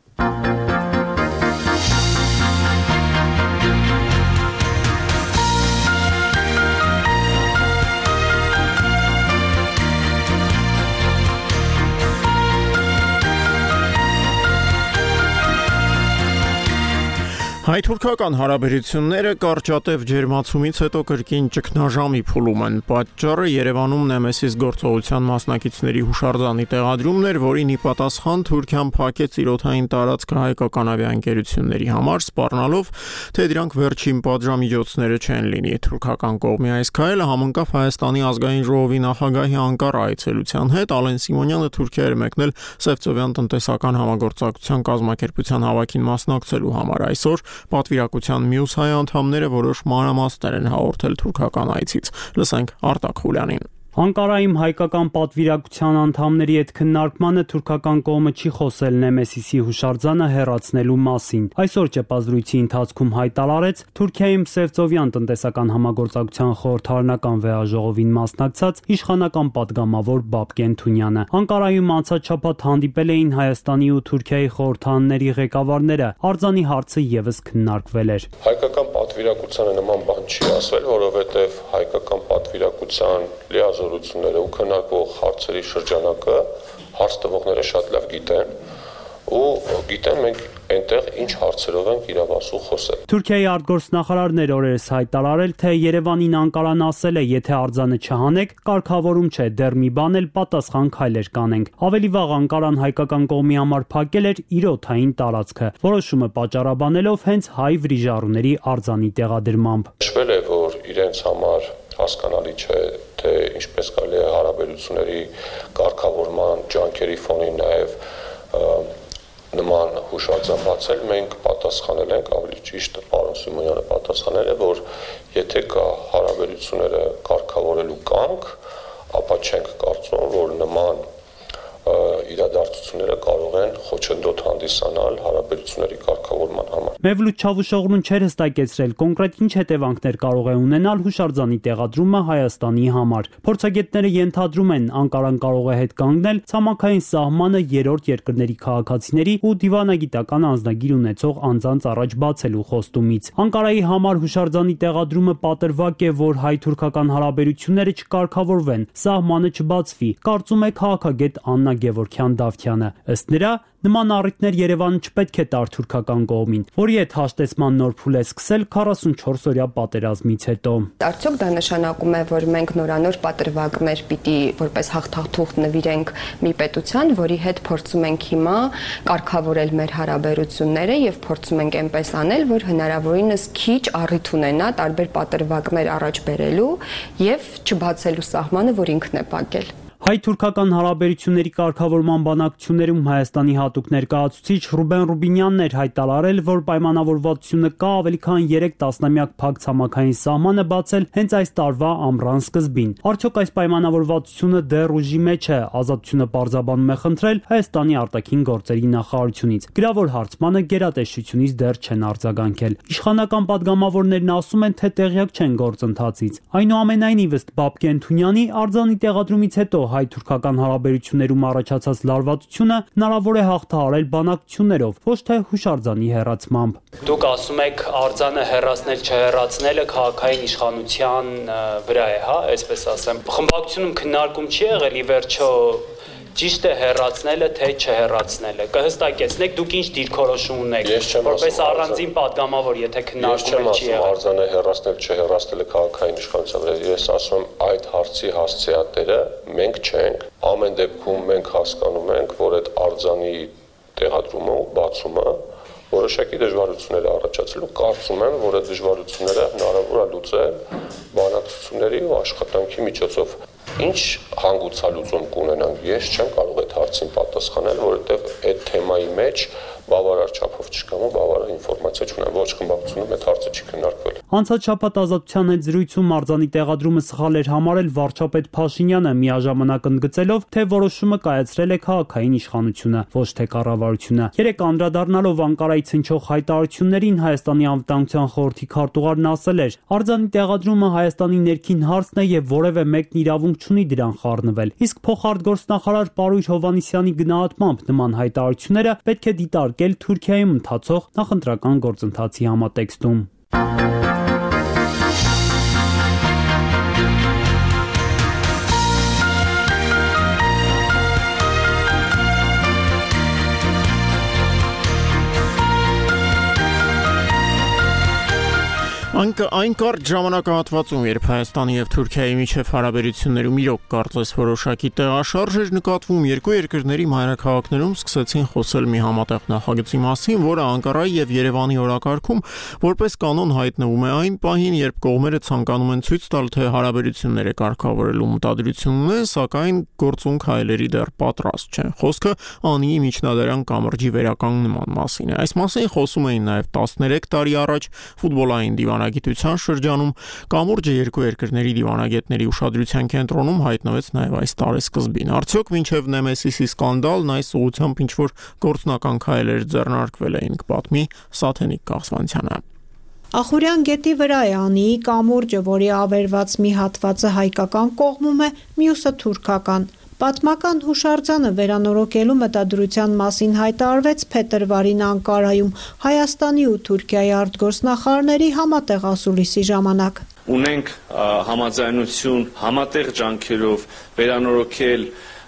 Հայ-թուրքական հարաբերությունները կարճատև ջերմացումից հետո կրկին ճգնաժամի փուլում են։ Պատճառը Երևանում Նեմեսիս գործողության մասնակիցների հուշարձանի տեղադրումն էր, որին ի պատասխան Թուրքիան փակեց իր օդային տարածքը հայկական ավիաընկերությունների համար, սպառնալով, թե դրանք վերջին պատժամիջոցները չեն լինի։ Թուրքական կողմի այս քայլը համընկավ Հայաստանի ազգային ժողովի նախագահի Անկարա այցելության հետ։ Ալեն Սիմոնյանը Թուրքիա էր մեկնել Սևծովյան տնտեսական համագործակցության կազմակերպության հավաքին մասնակցելու համար։ Այսօր պատվիրակության մյուս հայ անդամները որոշ մանրամասներ են հաղորդել թուրքական այցից։ Լսենք Արտակ Խուլյանին։ Անկարայում հայկական պատվիրակության անդամների հետ քննարկմանը թուրքական կողմը չի խոսել Նեմեսիսի հուշարձանը հեռացնելու մասին։ Այսօր ճեպազրույցի ընթացքում հայտարարեց Թուրքիայում Սևծովյան տնտեսական համագործակցության խորհրդարանական վեհաժողովին մասնակցած իշխանական պատգամավոր Բաբկեն Թունյանը։ Անկարայում անցած շաբաթ հանդիպել էին Հայաստանի ու Թուրքիայի խորհրդարանների ղեկավարները, արձանի հարցը եւս քննարկվել էր։ Հայկական պատվիրակությանը նման բան չի ասվել, որովհետեւ հայկական պատվիրակության լիազորությունները ու քննարկող հարցերի շրջանակը հարց տվողները շատ լավ գիտեն ու գիտեն մենք այնտեղ ինչ հարցերով ենք իրավասու խոսել։ Թուրքիայի արտգործնախարարն էր օրերս հայտարարել, թե Երևանին Անկարան ասել է, եթե արձանը չհանեք, կարգավորում չէ, դեռ մի բան էլ պատասխան քայլեր կանենք։ Ավելի վաղ Անկարան հայկական կողմի համար փակել էր իր օդային տարածքը, որոշումը պատճառաբանելով հենց հայ վրիժառուների արձանի տեղադրմամբ։ Նշվել է, որ իրենց համար հասկանալի չէ, թե ինչպես կարելի է հարաբերությունների կարգավորման ջանքերի ֆոնին նաև նման հուշարձան բացել, մենք պատասխանել ենք, ավելի ճիշտ պարոն Սիմոնյանը պատասխանել է, որ եթե կա հարաբերությունները կարգավորելու կամք, ապա չենք կարծում, որ նման իրադարձությունները կարող են խոչընդոտ հանդիսանալ հարաբերությունների կարգավորման համար։ Մևլութ Չավուշօղլուն չէր հստակեցրել կոնկրետ ինչ հետևանքներ կարող է ունենալ հուշարձանի տեղադրումը Հայաստանի համար։ Փորձագետները ենթադրում են, Անկարան կարող է հետ կանգնել ցամաքային սահմանը երրորդ երկրների քաղաքացիների ու դիվանագիտական անձնագիր ունեցող անձանց առաջ բացելու խոստումից։ Անկարայի համար հուշարձանի տեղադրումը պատրվակ է, որ հայ-թուրքական հարաբերությունները չկարգավորվեն, սահմանը չբացվի, կարծում է քաղաքագետ Աննա Գևորգյան Դավթյանը։ Ըստ նրա, նման առիթներ Երևանը չպետք է տար թուրքական կողմին, որի հետ հաշտեցման նոր փուլ է սկսել քառասունչորս օրյա պատերազմից հետո։ Արդյոք դա նշանակում է, որ մենք նորանոր պատրվակներ պիտի որպես հաղթահարթուղթ նվիրենք մի պետության, որի հետ փորձում ենք հիմա կարգավորել մեր հարաբերությունները եւ փորձում ենք այնպես անել, որ հնարավորինս քիչ առիթ ունենա տարբեր պատրվակներ առաջ բերելու եւ չբացելու սահմանը, որ ինքն է փակել։ Հայ-թուրքական հարաբերությունների կարգավորման բանակցություններում Հայաստանի հատուկ ներկայացուցիչ Ռուբեն Ռուբինյանն էր հայտարարել, որ պայմանավորվածությունը կա ավելի քան երեք տասնամյակ փակ ցամաքային սահմանը բացել հենց այս տարվա ամռան սկզբին։ Արդյոք այս պայմանավորվածությունը դեռ ուժի մեջ է, Ազատությունը պարզաբանում է խնդրել Հայաստանի արտաքին գործերի նախարարությունից։ Գրավոր հարցմանը գերատեսչությունից դեռ չեն արձագանքել։ Իշխանական падգամավորներն ասում են, թե տեղյակ չեն գործընթացից։ Այնուամենայնիվ, ըստ Բաբկե Ընթունյանի, արձանի տեղադրումից հետո հայ-թուրքական հարաբերություններում առաջացած լարվածությունը հնարավոր է հաղթահարել բանակցություններով, ոչ թե հուշարձանի հեռացմամբ։ Դուք ասում եք արձանը հեռացնել չհեռացնելը քաղաքային իշխանության վրա է, հա, այսպես ասեմ։ Խմբակցությունում քննարկում չի եղել ի վերջո ճիշտ է հեռացնելը, թե չհեռացնելը։ Կհստակեցնեք դուք ինչ դիրքորոշում ունեք, որպես առանձին падգամավոր, եթե քննարկում չի եղել։ Արձանը հեռացնել, չհեռացնելը քաղաքային իշխանության վրա։ Ես ասում եմ, այդ հարցի հասցեատերը մենք չենք։ Ամեն դեպքում մենք հասկանում ենք, որ այդ արձանի տեղադրումը ու բացումը որոշակի դժվարություններ առաջացել ու կարծում եմ, որ այդ դժվարությունները հնարավոր է լուծել բանակցությունների ու աշխատանքի միջոցով։ Ինչ հանգուցալուծում կունենանք, ես չեմ կարող այդ հարցին պատասխանել, որովհետև այդ թեմայի մեջ բավարար չափով չկամ ու բավարար ինֆորմացիա չունեմ, ոչ խմբակցությունում այդ հարցը չի քննարկվել։ Անցած շաբաթ Ազատության հետ զրույցում արձանի տեղադրումը սխալ էր համարել վարչապետ Փաշինյանը, միաժամանակ ընդգծելով, թե որոշումը կայացրել է քաղաքային իշխանությունը, ոչ թե կառավարությունը։ Երեք անդրադառնալով Անկարայից հնչող հայտարարություններին Հայաստանի անվտանգության խորհրդի քարտուղարն ասել էր. «Արձանի տեղադրումը Հայաստանի ներքին հարցն է եւ որևէ մեկն իրավունք չունի դրան խառնվել»։ Իսկ փոխարտգործնախարար Պարույր Հովհաննիսյանի գնահատմամբ նման հայտարարությունները պետք է դիտարկել Թուրքիայում ընթացող նախընտրական գործընթացի համատեքստում։ Այն կարճ ժամանակահատվածում, երբ Հայաստանի եւ Թուրքիայի միջև հարաբերություններում իրոք կարծես որոշակի տեղաշարժ էր նկատվում, երկու երկրների մայրաքաղաքներում սկսեցին խոսել մի համատեղ նախագծի մասին, որը Անկարայի եւ Երևանի օրակարգում որպես կանոն հայտնվում է այն պահին, երբ կողմերը ցանկանում են ցույց տալ, թե հարաբերությունները կարգավորելու մտադրություն ունեն, սակայն գործունք հայելերի դեռ պատրաստ չեն։ Խոսքը Անիի միջնադարյան կամրջի վերականգնման մասին է։ Այս մասին խոսում էին նաեւ տասներեք տարի առաջ ֆուտբոլային դիվանագիտության շրջանում, կամուրջը երկու երկրների դիվանագետների ուշադրության կենտրոնում հայտնվեց նաև այս տարեսկզբին։ Արդյոք մինչև Նեմեսիսի սկանդալն այս ուղղությամբ ինչ-որ գործնական քայլեր ձեռնարկվել էին, կպատմի Սաթենիկ Կաղսվանցյանը։ Ախուրյան գետի վրա է Անիի կամուրջը, որի ավերված մի հատվածը հայկական կողմում է, մյուսը թուրքական։ Պատմական հուշարձանը վերանորոգելու մտադրության մասին հայտարարվեց փետրվարին Անկարայում Հայաստանի ու Թուրքիայի արտգործնախարարների համատեղ ասուլիսի ժամանակ։ Ունենք համաձայնություն համատեղ ջանքերով վերանորոգել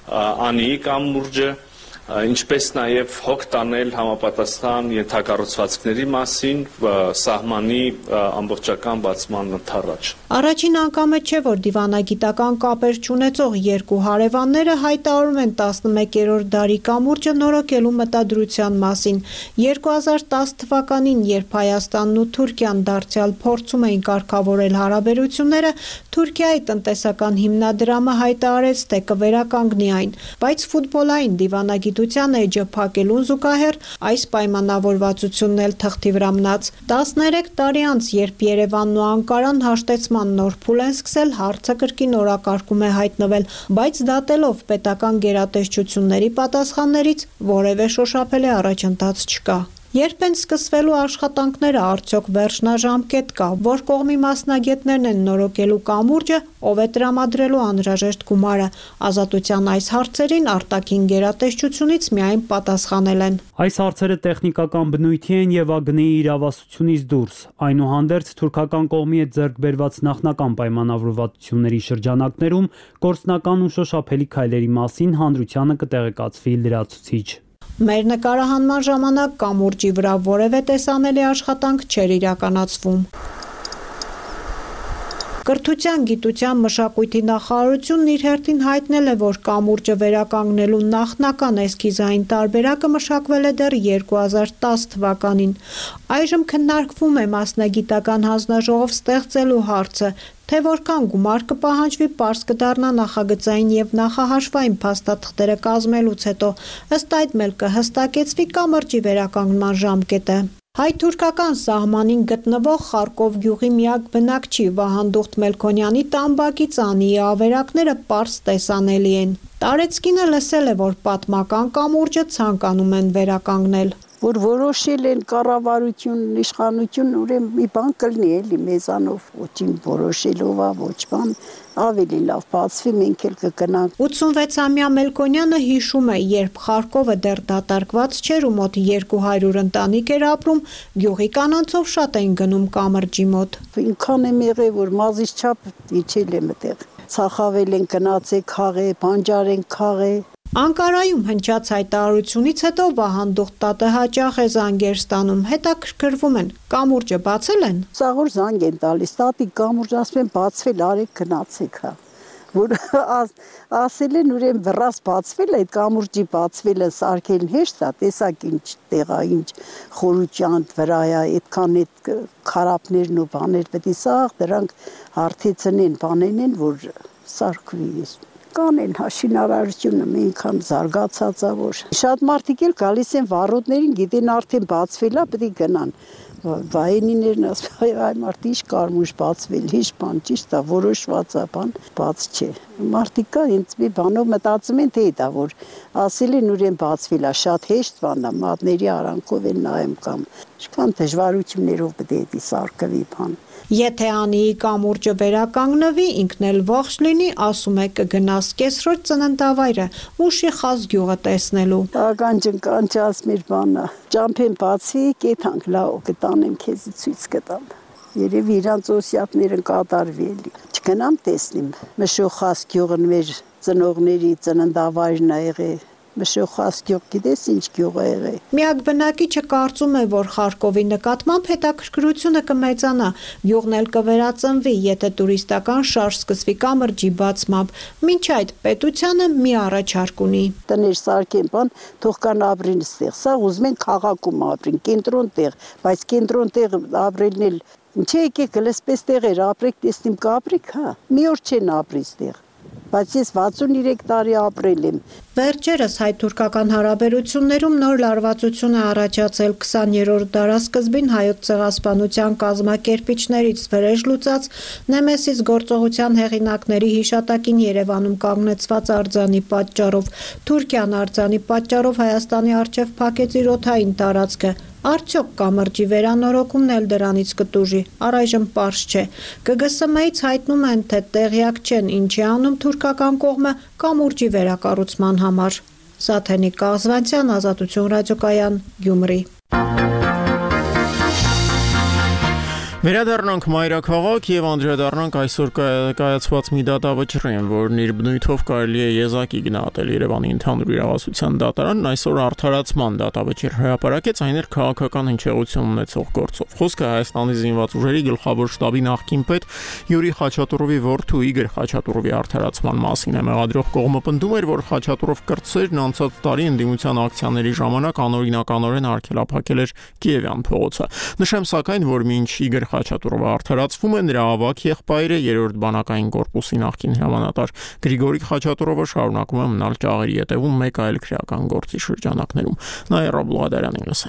Անիի կամուրջը, ինչպես նաև հոգ տանել համապատասխան ենթակառուցվածքների մասին սահմանի ամբողջական բացման ընդառաջ։ Առաջին անգամ է չէ, որ դիվանագիտական կապեր չունեցող երկու հարևանները հայտարարում են տասնմեկերորդ դարի կամուրջը նորոգելու մտադրության մասին։ երկու հազար տաս թվականին, երբ Հայաստանն ու Թուրքիան դարձյալ փորձում էին կարգավորել հարաբերությունները, Թուրքիայի տնտեսական հիմնադրամը հայտարարեց, թե կվերականգնի այն, բայց ֆուտբոլային դիվանագիտության էջը փակելուն զուգահեռ այս պայմանավորվածությունն էլ թղթի վրա մնաց։ տասներեք տարի անց, երբ Երևանն ու Անկարան հաշտեցման նոր փուլ են սկսել, հարցը կրկին օրակարգում է հայտնվել, բայց դատելով պետական գերատեսչությունների պատասխաններից որևէ շոշափելի առաջընթաց չկա։ Երբ են սկսվելու աշխատանքները, արդյոք վերջնաժամկետ կա, որ կողմի մասնագետներն են նորոգելու կամուրջը, ով է տրամադրելու անհրաժեշտ գումարը։ Ազատության այս հարցերին արտաքին գերատեսչությունից միայն պատասխանել են։ Այս հարցերը տեխնիկական բնույթի են եւ ԱԳՆ-ի իրավասությունից դուրս։ Այնուհանդերձ թուրքական կողմի հետ ձեռք բերված նախնական պայմանավորվածությունների շրջանակներում գործնական ու շոշափելի քայլերի մասին հանրությանը կտեղեկացվի լրացուցիչ։ Մեր նկարահանման ժամանակ կամուրջի վրա որևէ տեսանելի աշխատանք չէր իրականացվում։ Կրթության, գիտության, մշակույթի նախարարությունն իր հերթին հայտնել է, որ կամուրջը վերականգնելու նախնական էսքիզային տարբերակը մշակվել է դեռ երկու հազար տասը թվականին։ Այժմ քննարկվում է մասնագիտական հանձնաժողով ստեղծելու հարցը, թե որքան գումար կպահանջվի, պարզ կդառնա նախագծային եւ նախահաշվային փաստաթղթերը կազմելուց հետո, ըստ այդմ էլ կհստակեցվի կամրջի վերականգնման ժամկետը։ Հայ-թուրքական սահմանին գտնվող Խարկով գյուղի միակ բնակչի Վահանդուխտ Մելքոնյանի տամբակից անի ավերակները պարզ տեսանելի են։ Տարեցկինը լսել է, որ պատմական կամուրջը ցանկանում են վերականգնել։ Որ որոշել են կառավարություն, իշխանություն, ուրեմն մի բան կլինի էլի մեզանով, ոչինչ որոշելով, ոչ բան, ավելի լավ բացվի, մենք էլ կգնանք։ ութսունվեցամյա Մելքոնյանը հիշում է, երբ Խարկովը դեռ դատարկված չէր ու մոտ երկու հարյուր ընտանիք էր ապրում, գյուղի կանանցով շատ էին գնում կամրջի մոտ։ Ինքան եմ եղել, որ մազից չափ իջել եմ այդտեղ։ Ցախավել են, գնացել քաղե, բանջար են քաղե։ Անկարայում հնչած հայտարարությունից հետո Վահանդուխտ տատը հաճախ է զանգեր ստանում, հետաքրքրվում են, կամուրջը բացել են։ Սաղոր զանգ են տալիս, տատիկ կամուրջ ասում են բացվել, արեք գնացեք, հա։ Որ ասել են ուրեմն վռած բացվել, այդ կամուրջի բացվելը սարքելն հեշտ է, տեսակ ինչ տեղա, ինչ խորության վրա է, այդքան այդ քարապներն ու բաներ, պետք է սաղ դրանք հարթեցնեն, բանեն, որ սարքվի։ Կանեն հաշինարարությունը մենքան զարգացած է, որ շատ մարդիկ էլ գալիս են վառոդներին, գիտեն արդեն բացվել է, պետք է գնան։ Վայենիներն ասում են, այ մարդ ինչ կարմուշ բացվել, ինչ բան, ճիշտ է, որոշված է բան, բաց չէ։ Մարդիկ կա ինձ մի բանով մտածում են, թե դա որ ասել են ուրեմն բացվել է, շատ հեշտ բան է, մատների արանքով են նայում կամ ինչքան դժվարություններով պետք է սարքվի բան։ Եթե անիի կամուրջը վերականգնվի, ինքն էլ ողջ լինի, ասում է կգնաս կեսրորդ ծննդավայրը, Մուշի Խազ գյուղը տեսնելու։ Ականջն կանչած մեր բանը, ճամփեն բացի, կեթանք լավ կտանեմ քեզ ցույց կտամ։ Երևի իրանց օսիատները կատարվի էլի։ Չգնամ տեսնեմ։ Մշոխաս գյուղն մեր ծնողների ծննդավայրն է եղել։ Մշոխաս գյուղ գիտես ինչ գյուղ է եղել։ Միակ բնակիչը կարծում է, որ Խարկովի նկատմամբ հետաքրքրությունը կմեծանա, գյուղն էլ կվերածնվի, եթե տուրիստական շարժ սկսվի կամրջի բացմամբ։ Մինչ այդ պետությանը մի առաջարկ ունի։ Տներ սարքեն բան, թող կան ապրեն ստեղ։ Սա ուզում են քաղաքում ապրեն, կենտրոն տեղ, բայց կենտրոն տեղ ապրելն էլ ինչ է եկեք լսպես տեղեր ապրեք, տեսնիմ կապրեք, հա։ Մի օր չեն ապրի ստեղ։ Բայց ես վաթսուններեք տարի ապրել եմ։ Վերջերս հայ-թուրքական հարաբերություններում նոր լարվածություն է առաջացել քսաներորդ դարասկզբին հայոց ցեղասպանության կազմակերպիչներից վրեժ լուծած Նեմեսիս գործողության հեղինակների հիշատակին Երևանում կանգնեցված արձանի պատճառով։ Թուրքիան արձանի պատճառով Հայաստանի առջև փակեց իր օդային տարածքը։ Արդյոք կամրջի վերանորոգումն էլ դրանից կտուժի, առայժմ պարզ չէ։ Կգ Ս Մ-ից հայտնում են, թե տեղյակ չեն ինչի անում թուրքական կողմը կամուրջի վերակառուցման համար։ Սաթենիկ Կազվանցյան, Ազատություն ռադիոկայան, Գյումրի։ Վերադառնանք մայրաքաղաք եւ անդրադառնանք այսօր կայացված մի դատավճռին, որն իր բնույթով կարելի է եզակի գնահատել Երևանի ընդհանուր իրավասության դատարանն այսօր արդարացման դատավճիռ հրապարակեց, այն էր քաղաքական հնչեղություն ունեցող գործով։ Խոսքը Հայաստանի զինված ուժերի գլխավոր շտաբի նախկին պետ Յուրի Խաչատուրովի որդու Իգոր Խաչատուրովի արդարացման մասին է։ Մեղադրող կողմը պնդում էր, որ Խաչատուրով կրտսերն անցած տարի ընդդիմության ակցիաների ժամանակ անօրինականորեն արգելափակել էր Կիևյան փողոցը։ Նշեմ սակայն, որ մինչ Իգոր Խաչատուրովը արդարացվում է, նրա ավագ եղբայրը երրորդ բանակային կորպուսի նախկին հրամանատար Գրիգորի Խաչատուրովը շարունակում է մնալ ճաղերի ետևում մեկ այլ քրեական գործի շրջանակներում։ Նաիրա Բլադարյանին լսենք։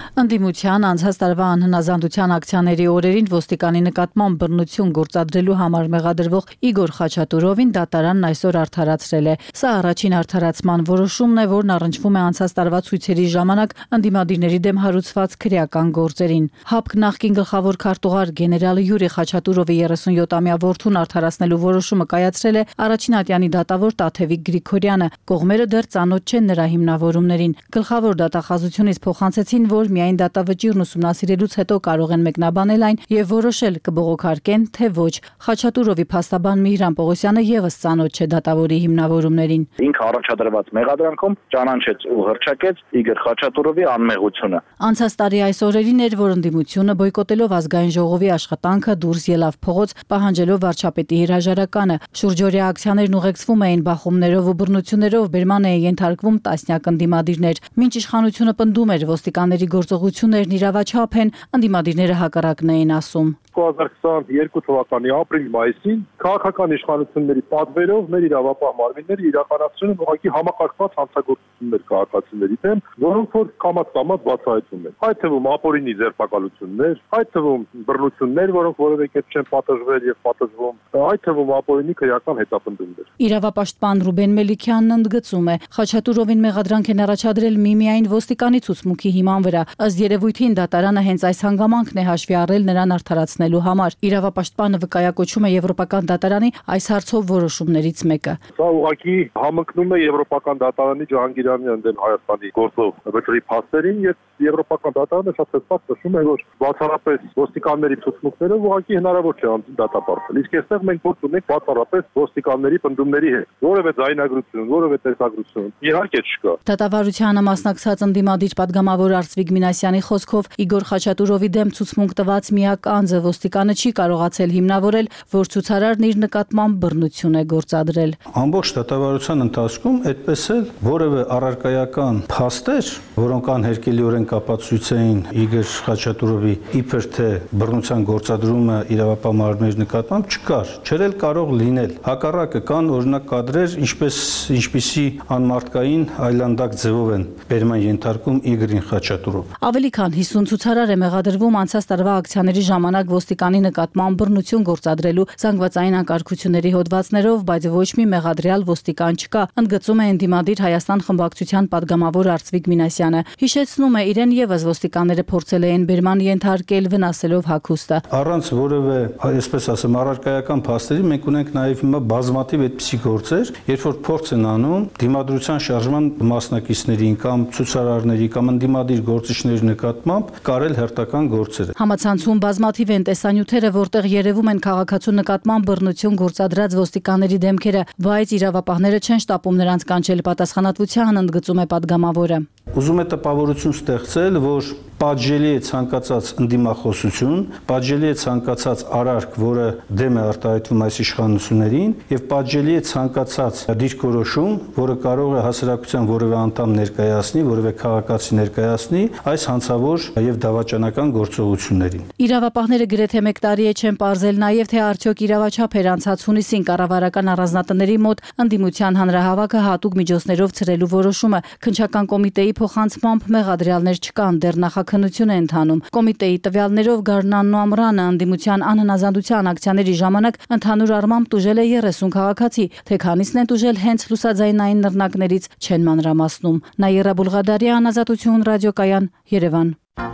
Ընդդիմության անցած տարվա անհնազանդության ակցիաների օրերին ոստիկանի նկատմամբ բռնություն գործադրելու համար մեղադրվող Իգոր Խաչատուրովին դատարանն այսօր արդարացրել է։ Սա առաջին արդարացման որոշումն է, որն առնչվում է անցած տարվա ցույցերի ժամանակ ընդդիմադիրների դեմ հարուցված քրեական գործերին։ ՀԱՊԿ նախկին գլխավոր քարտուղար գեներալ Յուրի Խաչատուրովի երեսունյոթամյա որդուն արդարացնելու որոշումը կայացրել է առաջին ատյանի դատավոր Տաթևիկ Գրիգորյանը։ Կողմերը դեռ ծանոթ չեն նրա հիմնավորումներին։ Գլխավոր դատախազությունից փոխանցեցին, որ միայն դատավճիռն ուսումնասիրելուց հետո կարող են մեկնաբանել այն եւ որոշել կբողոքարկեն, թե ոչ։ Խաչատուրովի փաստաբան Միհրան Պողոսյանը եւս ծանոթ չէ դատավորի հիմնավորումներին։ Ինքը առաջադրված մեղադրանքում ճանաչեց ու հռչակեց Իգոր Խաչատուրովի անմեղությունը։ Անցած տարի այս օրերին էր, որ ընդդիմությունը բոյկոտելով ազգային ժողովի աշխատանքը դուրս ելավ փողոց, պահանջելով վարչապետի հրաժարականը։ Շուրջօրյա ակցիաներն ուղեկցվում էին բախումներով ու բռնություններով, բերման էին ենթարկվում տասնյակ ընդդիմադիրներ։ Մինչ իշխանությունը պնդում էր ոստիկանների գործողություններն իրավաչափ են, ընդդիմադիրները հակառակն էին ասում։ երկու հազար քսաներկու թվականի ապրիլ-մայիսին քաղաքական իշխանությունների պատվերով մեր իրավապահ մարմինները իրականացրել են ուղղակի համակարգված հանցագործություններ քաղաքացիների դեմ, որոնք որ կամաց-կամաց բացահայտվում են։ Այդ թվում ապօրինի ձերբակալություններ, այդ թվում բռնություններ, որոնք որևէ կերպ չեն պատժվել եւ պատժվում, այդ թվում ապօրինի քրեական հետապնդումներ։ Իրավապաշտպան Ռուբեն Մելիքյանն ընդգծում է, Խաչատուրովին մեղադրանք են առաջադրել միմիայն ոստիկանի ցուցմունքի հիման վրա։ Ըստ երևույթին դատարանը հենց այս հանգամանքն է հաշվի առել նրան արդարացնելու համար։ Իրավապաշտպանը վկայակոչում է Եվրոպական դատարանի այս հարցով որոշումներից մեկը։ Սա ուղղակի համընկնում է Եվրոպական դատարանի Ջահանգիրյանի ընդդեմ Հայաստանի գործող վճռի փաստերին, եւ Եվրոպական դատարանը շատ հստակ նշում է, որ բացառապես ոստիկանների ցուցմունքներով ուղղակի հնարավոր չէ դատապարտել։ Իսկ այստեղ մենք գործ ունենք բացառապես ոստիկանների պնդումների հետ։ Որևէ ձայնագրություն, որևէ տեսագրություն իհարկե չկա։ Դատավարությանը մասնակցած ընդդիմադիր պատգամավոր Արծվիկ Մինասյանի խոսքով Իգոր Խաչատուրովի դեմ ցուցմունք տված միակ անձը ոստիկանը չի կարողացել հիմնավորել, որ ցուցարարն իր նկատմամբ բռնություն է գործադրել։ Ամբողջ դատավարության ընթացքում այդպես էլ որևէ առարկայական փաստեր, որոնք անհերքելիորեն կապացույցային Իգոր Խաչատուրովի իբր թե բռնության գործադրումը իրավապահ մարմինների նկատմամբ չկար, չէր էլ կարող լինել։ Հակառակը կան օրինակ կադրեր, ինչպես ինչպիսի անմարդկային այլանդակ ձևով են բերման ենթարկում Իգորին Խաչատուրով։ Ավելի քան հիսուն ցուցարար է մեղադրվում անցած տարվա ակցիաների ժամանակ ոստիկանի նկատմամբ բռնություն գործադրելու զանգվածային անկարգությունների հոդվածներով, բայց ոչ մի մեղադրյալ ոստիկան չկա, ընդգծում է ընդդիմադիր Հայաստան խմբակցության պատգամավոր Արծվիկ Մինասյանը։ Հիշեցնում է, իրեն եւս ոստիկանները փորձել էին բերման ենթարկել, վնասելով հագուստը։ Առանց որևէ, այսպես ասեմ, առարկայական փաստերի մենք ունենք նաեւ հիմա բազմաթիվ այդպիսի գործեր, երբ որ փորձ են անում դիմադրության շարժման մասնակիցներին կամ ցուցարարների կամ ընդդիմադիր գործիչների նկատմամբ կարել հերթական գործեր։ Համացանցում բազմաթիվ են տեսանյութերը, որտեղ երևում են քաղաքացու նկատմամբ բռնություն գործադրած ոստիկանների դեմքերը, բայց իրավապահները չեն շտապում նրանց կանչել պատասխանատվության, ընդգծում է պատգամավորը։ Ուզում է տպավորություն ստեղծել, որ պատժելի է ցանկացած ընդդիմախոսություն, պատժելի է ցանկացած արարք, որը դեմ է արտահայտվում այս իշխանություններին, եւ պատժելի է ցանկացած դիրքորոշում, որը կարող է հասարակության որևէ անդամ ներկայացնի, որևէ քաղաքացի ներկայացնի այս հանցավոր եւ դավաճանական գործողություններին։ Իրավապահները գրեթե մեկ տարի է չեն պարզել նաեւ, թե արդյոք իրավաչափ էր անցած հունիսին կառավարական առանձնատների մոտ ընդդիմության հանրահավաքը հատուկ միջոցներով ցրելու որոշումը։ Քննչական կոմիտեի փոխանցմամբ մեղադրյալներ չկան, դեռ նախաքննություն է ընթանում։ Կոմիտեի տվյալներով Գառնանն ու Ամռանը ընդդիմության անհնազանդության ակցիաների ժամանակ ընդհանուր առմամբ տուժել է երեսուն քաղաքացի, թե քանիսն են տուժել հենց լուսաձայնային նռնակներից չեն մանրամասնում։ Նաիրա Բուլղադարյան, Ազատություն ռադիոկայան, Երևան։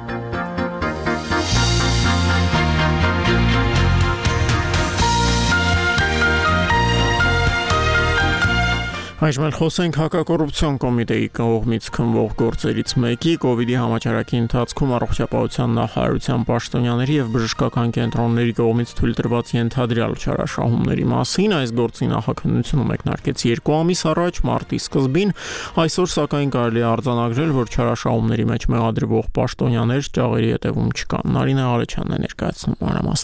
Այժմ խոսենք հակակոռուպցիոն կոմիտեի կողմից քննվող գործերից մեկի կոവിഡ്ի համաճարակի ընթացքում առողջապահության նախարարության պաշտոնյաների եւ բժշկական կենտրոնների կողմից թույլատրված ենթադրյալ չարաշահումների մասին այս գործի նախաքննությունը մեկնարկեց երկու ամիս առաջ մարտի սկզբին, այսօր սակայն կարելի է արձանագրել, որ չարաշահումների մեջ մեղադրվող պաշտոնյաներ ճաղերի հետևում չկան։ Նարինե Ղարեչյանն է ներկայացնում մանրամասները։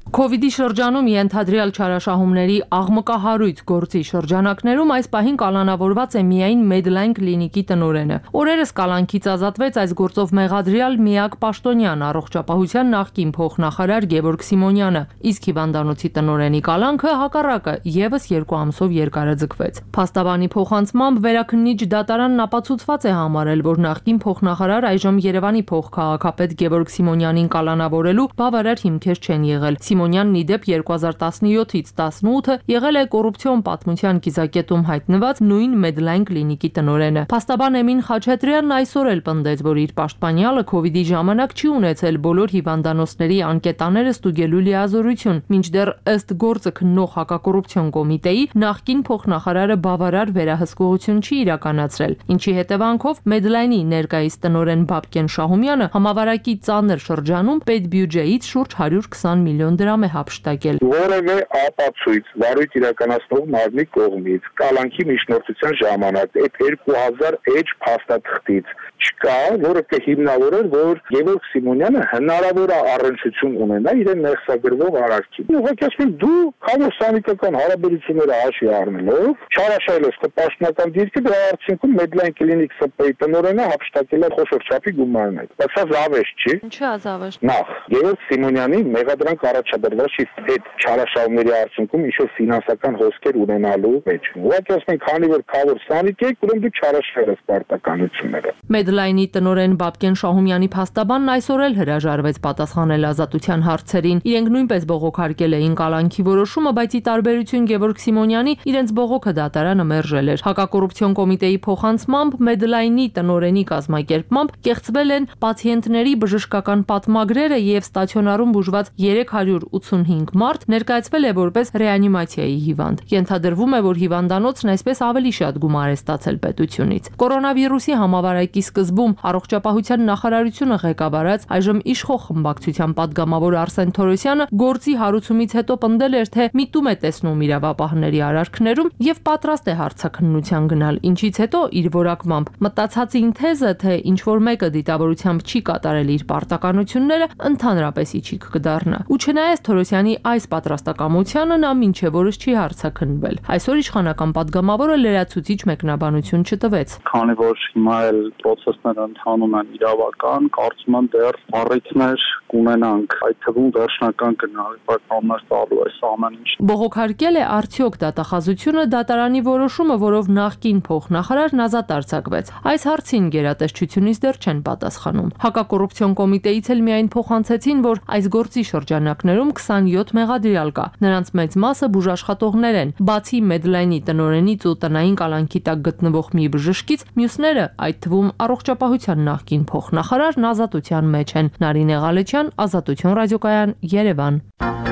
Կովիդի շրջանում ենթադրյալ չարաշահումների աղմկահարույց գործի շրջանակներում այս պահին կալանավորված է միայն Medline կլինիկի տնօրենը։ Օրերս կալանքից ազատվեց այս գործով մեղադրյալ միակ պաշտոնյան առողջապահության նախկին փոխնախարար Գևորգ Սիմոնյանը, իսկ հիվանդանոցի տնօրենի կալանքը հակառակը եւս երկու ամսով երկարաձգվեց։ Փաստաբանի փոխանցմամբ վերաքննիչ դատարանն ապացուցված է համարել, որ նախկին փոխնախարար այժմ Երևանի փոխքաղաքապետ Գևորգ Սիմոնյանին կալանավորելու բավարար հիմքեր չեն եղել։ Սիմոնյանն ի դեպ երկու հազար տասնյոթից տասնութը եղել է կոռուպցիոն պատմության կիզակետում հայտնված նույն Medline կլինիկի տնօրենը։ Փաստաբան Էմին Խաչատրյանն այսօր էլ պնդեց, որ իր պաշտպանյալը Կովիդի ժամանակ չի ունեցել բոլոր հիվանդանոցների անկետաները ստուգելու լիազորություն, մինչդեռ ըստ գործը քննող հակակոռուպցիոն կոմիտեի նախկին փոխնախարարը բավարար վերահսկողություն չի իրականացրել, ինչի հետևանքով Medline-ի ներկայիս տնօրեն Բաբկեն Շահումյանը համավարակի ծանր շրջանում պետբյուջեից շուրջ հարյուր քսան միլիոն դրամ է հափշտակել։ Որևէ ապացույց վարույթ իրականացնող մարմնի կողմից կալանքի միջնորդության ժամանակ այդ երկու հազար էջ փաստաթղթից չկա, որը կհիմնավորեր, որ Գևորգ Սիմոնյանը հնարավոր է առնչություն ունենա իրեն մեղսագրվող արարքին։ Ուղղակի ասում եմ դու համուսանիկական հարաբերությունները հաշվի առնելով չարաշահել ես պաշտոնական դիրքը, դրա արդյունքում Medline կլինիկ ՍՊ-ի տնօրենը հափշտակել է խոշոր չափի գումարներ։ Բայց սա զավեշտ չի։ Ինչու է զավեշտ։ Նախ Գևորգ Սիմոնյանի մեղադրանք առաջադրված չի այդ չարաշահումների արդյունքում ինչ-որ ֆինանսական հոսքեր ունենալու մեջ։ Ուղղակի ասում են, քանի որ քավոր սանիկ եք, ուրեմն դու չարաշահել ես պարտականությունները։ Medline-ի տնօրեն Բաբկեն Շահումյանի փաստաբանն այսօր էլ հրաժարվեց պատասխանել ազատության հարցերին։ Իրենք նույնպես բողոքարկել էին կալանքի որոշումը, բայց ի տարբերություն Գևորգ Սիմոնյանի իրենց բողոքը դատարանը մերժել էր։ Հակակոռուպցիոն կոմիտեի փոխանցմամբ Medline-ի տնօրենի կազմակերպմամբ կեղծվել են պացիենտների բժշկական պատմագրերը եւ ստացիոնարում բուժված երեք հարյուր ութսունհինգ մարդ ներկայացվել է որպես ռեանիմացիայի հիվանդ։ Ենթադրվում է, որ հիվանդանոցն այսպես ավելի շատ գումար է ստացել պետությունից։ Կորոնավիրուսի համավարակի սկզբում առողջապահության նախարարությունը ղեկավարած այժմ իշխող խմբակցության падգամավոր Արսեն Թորոսյանը գործի հարուցումից հետո պնդել էր, թե միտում է տեսնում իրավապահների արարքներում եւ պատրաստ է հարցաքննության գնալ, ինչից հետո իր որակմամբ մտածածին թեզը, թե ինչ որ մեկը դիտավորությամբ չի կատարել իր պարտականությունները, ընդհանրապես իջիկ կդառնա։ Ու չնայած Թորոսյանի այս պատրաստակամությանը նա մինչև օրս չի հարցաքննվել։ Այսօր իշխանական падգամավորը լրացուցիչ մեկնաբանություն չտվեց։ Քանի որ հիմա էլ process-ները ընթանում են իրավական, կարծում եմ դեռ առիթներ կունենանք, այդ թվում վերջնական գնահատականներ տալու այս ամեն ինչ։ Բողոքարկել է արդյոք դատախազությունը դատարանի որոշումը, որով նախկին փոխնախարարն ազատ արձակվեց։ Այս հարցին գերատեսչությունից դեռ չեն պատասխանում։ Հակակոռուպցիոն կոմիտեից էլ միայն փոխանցեցին, որ այս գործի շրջանակներում քսանյոթ մեղադրյալ կա։ Նրանց մեծ մասը բուժաշխատողներ են։ Բացի Medline-ի տնօրենից ու տնային կալանքի տակ գտնվող մի բժշկից, մյուսները, այդ թվում առողջապահության նախկին փոխնախարարն ազատության մեջ են։ Նարինե Ղալեչյան, Ազատություն ռադիոկայան, Երևան։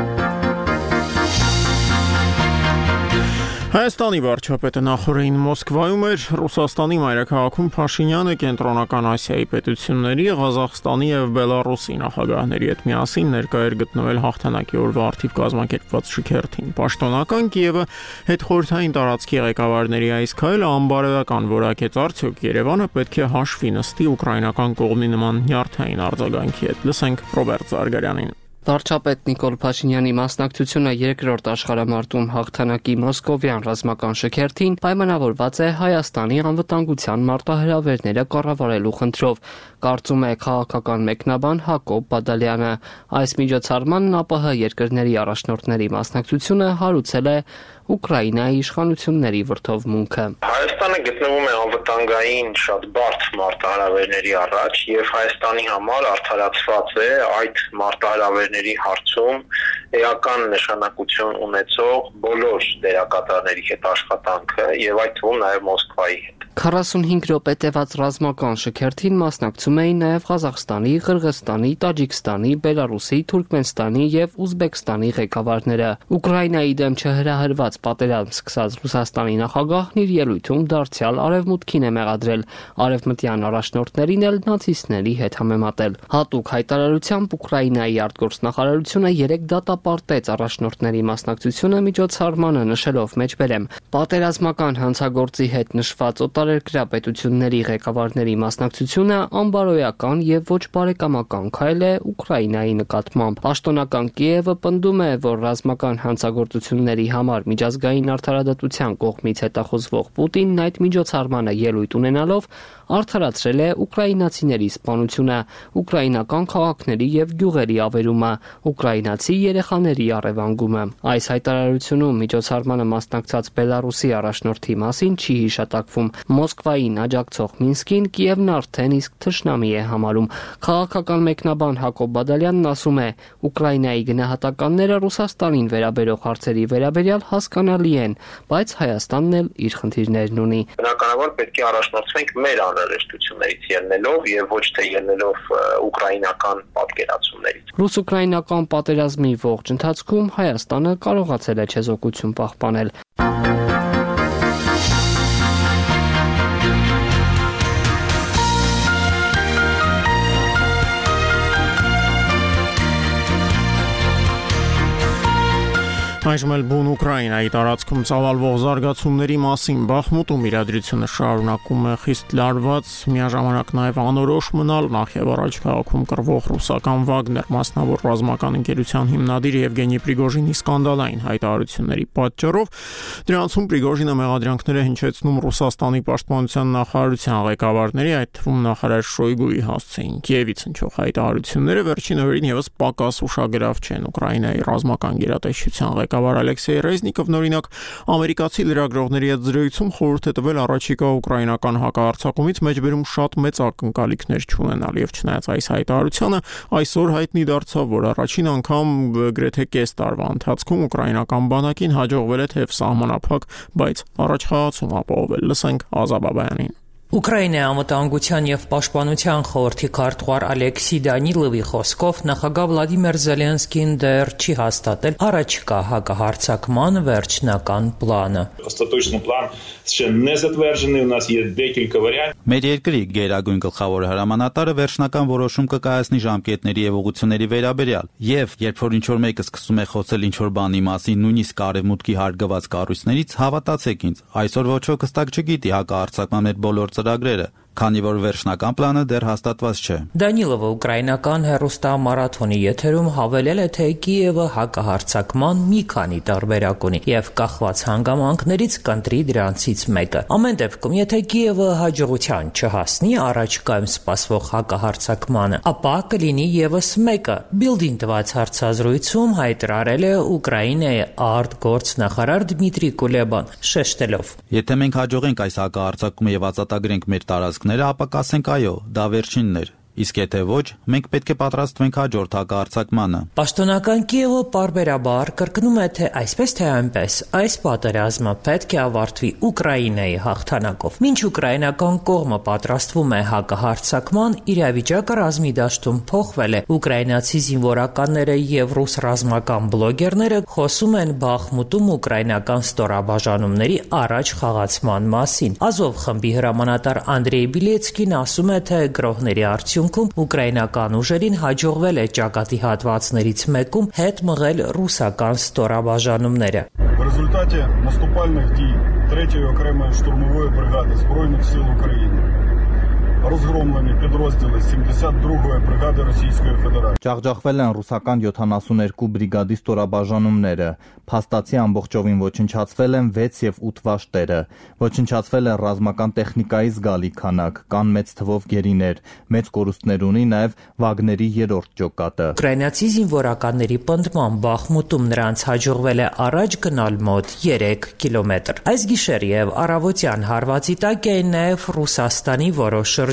Հայաստանի վարչապետը նախորդին Մոսկվայում էր, Ռուսաստանի մայրաքաղաքում Փաշինյանը կենտրոնական Ասիայի պետությունների, Ղազախստանի եւ Բելարուսի նախագահների հետ միասին ներկա էր գտնվել հաղթանակի օրվա արդիվ կազմակերպված շքերթին։ Պաշտոնական Կիևը հետխորհրդային տարածքի ղեկավարների այս քայլը անբարոյական որակեց, արդյոք Երևանը պետք է հաշվի նստի ուկրաինական կողմի նման նյարդային արձագանքի հետ։ Լսենք Ռոբերտ Զարգարյանին։ Վարչապետ Նիկոլ Փաշինյանի մասնակցությունը երկրորդ աշխարհամարտում հաղթանակի մոսկովյան ռազմական շքերթին պայմանավորված է Հայաստանի անվտանգության մարտահրավերները կառավարելու խնդրով, կարծում է քաղաքական մեկնաբան Հակոբ Բադալյանը։ Այս միջոցառմանն ԱՊՀ երկրների առաջնորդների մասնակցությունը հարուցել է Ուկրաինայի իշխանությունների վրդովմունքը։ Հայաստանը գտնվում է անվտանգային շատ բարդ մարտահրավերների առաջ եւ Հայաստանի համար արդարացված է այդ մարտահրավերների հարցում էական նշանակություն ունեցող բոլոր դերակատարների հետ աշխատանքը եւ այդ թվում նաեւ Մոսկվայի հետ։ քառասունհինգ րոպե տևած ռազմական շքերթին մասնակցում էին նաև Ղազախստանի, Ղրղստանի, Տաջիկստանի, Բելարուսի, Թուրքմենստանի եւ Ուզբեկստանի ղեկավարները։ Ուկրաինայի դեմ չհրահրված պատերազմ սկսած Ռուսաստանի նախագահն իր ելույթում դարձյալ արևմուտքին է մեղադրել, արևմտյան առաջնորդներին էլ նացիստների հետ համեմատել։ Հատուկ հայտարարությամբ Ուկրաինայի արտգործնախարարությունը երեք դատապարտեց առաջնորդների մասնակցությունը միջոցառմանը, նշելով մեջբերեմ. պատերազմական հանցագործի հետ նշված օտարերկրյա պետությունների ղեկավարների մասնակցությունը անբարոյական եւ ոչ բարեկամական քայլ է Ուկրաինայի նկատմամբ։ Պաշտոնական Կիևը պնդում է, որ ռազմական հանցագործությունների համար միջազգային արդարադատության կողմից հետախուզվող Պուտինն այդ միջոցառմանը ելույթ ունենալով արդարացրել է ուկրաինացիների սպանությունը, ուկրաինական քաղաքների եւ գյուղերի ավերումը, ուկրաինացի երեխաների առևանգումը։ Այս հայտարարությունում միջոցառմանը մասնակցած Բելարուսի առաջնորդի մասին չի հիշատակվում։ Մոսկվային աջակցող Մինսկին Կիևն արդեն իսկ թշնամի է համարում։ Քաղաքական մեկնաբան Հակոբ Բադալյանն ասում է. Ուկրաինայի գնահատականները Ռուսաստանին վերաբերող հարցերի վերաբերյալ հասկանալի են, բայց Հայաստանն էլ իր խնդիրներն ունի։ Բնականաբար պետք է առաջնորդվենք մեր անհրաժեշտություններից ելնելով եւ ոչ թե ելնելով ուկրաինական պատկերացումներից։ Ռուս-ուկրաինական պատերազմի ողջ ընթացքում Հայաստանը կարողացել է չեզոքություն պահպանել։ Այժմ էլ բուն Ուկրաինայի տարածքում ծավալվող զարգացումների մասին Բախմուտում իրադրությունը շարունակում է խիստ լարված, միաժամանակ նաև անորոշ մնալ նախ եւ առաջ քաղաքում կռվող ռուսական Վագներ մասնավոր ռազմական ընկերության հիմնադիր Եվգենի Պրիգոժինի սկանդալային հայտարարությունների պատճառով։ Դրանցում Պրիգոժինը մեղադրանքներ է հնչեցնում Ռուսաստանի պաշտպանության նախարարության ղեկավարների, այդ թվում նախարար Շոյգուի հասցեին։ Կիևից հնչող հայտարարությունները վերջին օրերին եւս պակաս ուշագրավ չեն Ուկրաինայի ռազմական գերատեսչության ղեկավար Ալեքսեյ Ռեզնիկովն օրինակ ամերիկացի լրագրողների հետ զրույցում խորհուրդ է տվել առաջիկա ուկրաինական հակահարձակումից մեջբերում շատ մեծ ակնկալիքներ չունենալ եւ չնայած այս հայտարարությանը այսօր հայտնի դարձավ, որ առաջին անգամ գրեթե կես տարվա ընթացքում ուկրաինական բանակին հաջողվել է թեև սահմանափակ, բայց առաջխաղացում ապահովել։ Լսենք Ազա Բաբայանին։ Ուկրաինայի անվտանգության եւ պաշտպանության խորհրդի քարտուղար Ալեքսի Դանիլովի խոսքով նախագահ Վլադիմիր Զելենսկին դեռ չի հաստատել առաջիկա հակահարձակման վերջնական պլանը։ Остаточний план ще не затверджений, у нас є декілька варіантів. Մեր երկրի գերագույն գլխավոր հրամանատարը վերջնական որոշում կկայացնի ժամկետների եւ ուղղությունների վերաբերյալ, եւ երբ որ ինչ-որ մեկը սկսում է խոսել ինչ-որ բանի մասին, նույնիսկ արևմուտքի հարգված կառույցներից, հավատացեք ինձ, այսօր ոչ ոք հստակ չգիտի հակահարձակման մեր բոլոր ծրագրերը, քանի որ վերջնական պլանը դեռ հաստատված չէ։ Դանիլովը ուկրաինական հեռուստամարաթոնի եթերում հավելել է, թե Կիևը հակահարձակման մի քանի տարբերակ ունի եւ կախված հանգամանքներից կընտրի դրանցից մեկը։ Ամեն դեպքում, եթե Կիևը հաջողության չհասնի առաջիկայում սպասվող հակահարձակմանը, ապա կլինի եւս մեկը։ Բիլդին տված հարցազրույցում հայտարարել է Ուկրաինայի արտգործնախարար Դմիտրի Կուլեբան, շեշտելով. Եթե մենք հաջողենք այս հակահարձակումը եւ ազատագրենք մեր տարածք ապա կասենք այո, դա վերջինն էր, իսկ եթե ոչ, մենք պետք է պատրաստվենք հաջորդ հակահարձակմանը։ Պաշտոնական Կիևը պարբերաբար կրկնում է, թե այսպես թե այնպես, այս պատերազմը պետք է ավարտվի Ուկրաինայի հաղթանակով։ Մինչ ուկրաինական կողմը պատրաստվում է հակահարձակման, իրավիճակը ռազմի դաշտում փոխվել է։ Ուկրաինացի զինվորականները եւ ռուս ռազմական բլոգերները խոսում են Բախմուտում ուկրաինական ստորաբաժանումների առաջ խաղացման մասին։ Ազով խմբի հրամանատար Անդրեյ Բիլեցկին ասում է, թե գրոհների արդյունքում ուկրաինական ուժերին հաջողվել է ճակատի հատվածներից մեկում հետ մղել ռուսական ստորաբաժանումները։ В результате наступальных дій третьої окремої штурмової бригади Збройних сил України розгромлені підрозділи сімдесят другої бригади Російської Федерації. Ջախջախվել են ռուսական յոթանասուներկու բրիգադի ստորաբաժանումները, փաստացի ամբողջովին ոչնչացվել են վեց եւ ութ վաշտերը, ոչնչացվել են ռազմական տեխնիկայի զգալի քանակ, կան մեծ թվով գերիներ, մեծ կորուստներ ունի նաեւ Վագների երրորդ ջոկատը։ Ուկրաինացի զինվորականների պնդմամբ Բախմուտում նրանց հաջողվել է առաջ գնալ մոտ երեք կիլոմետր։ Այս գիշեր եւ առավոտյան հարվածի տակ էին նաեւ Ռուսաստանի որոշ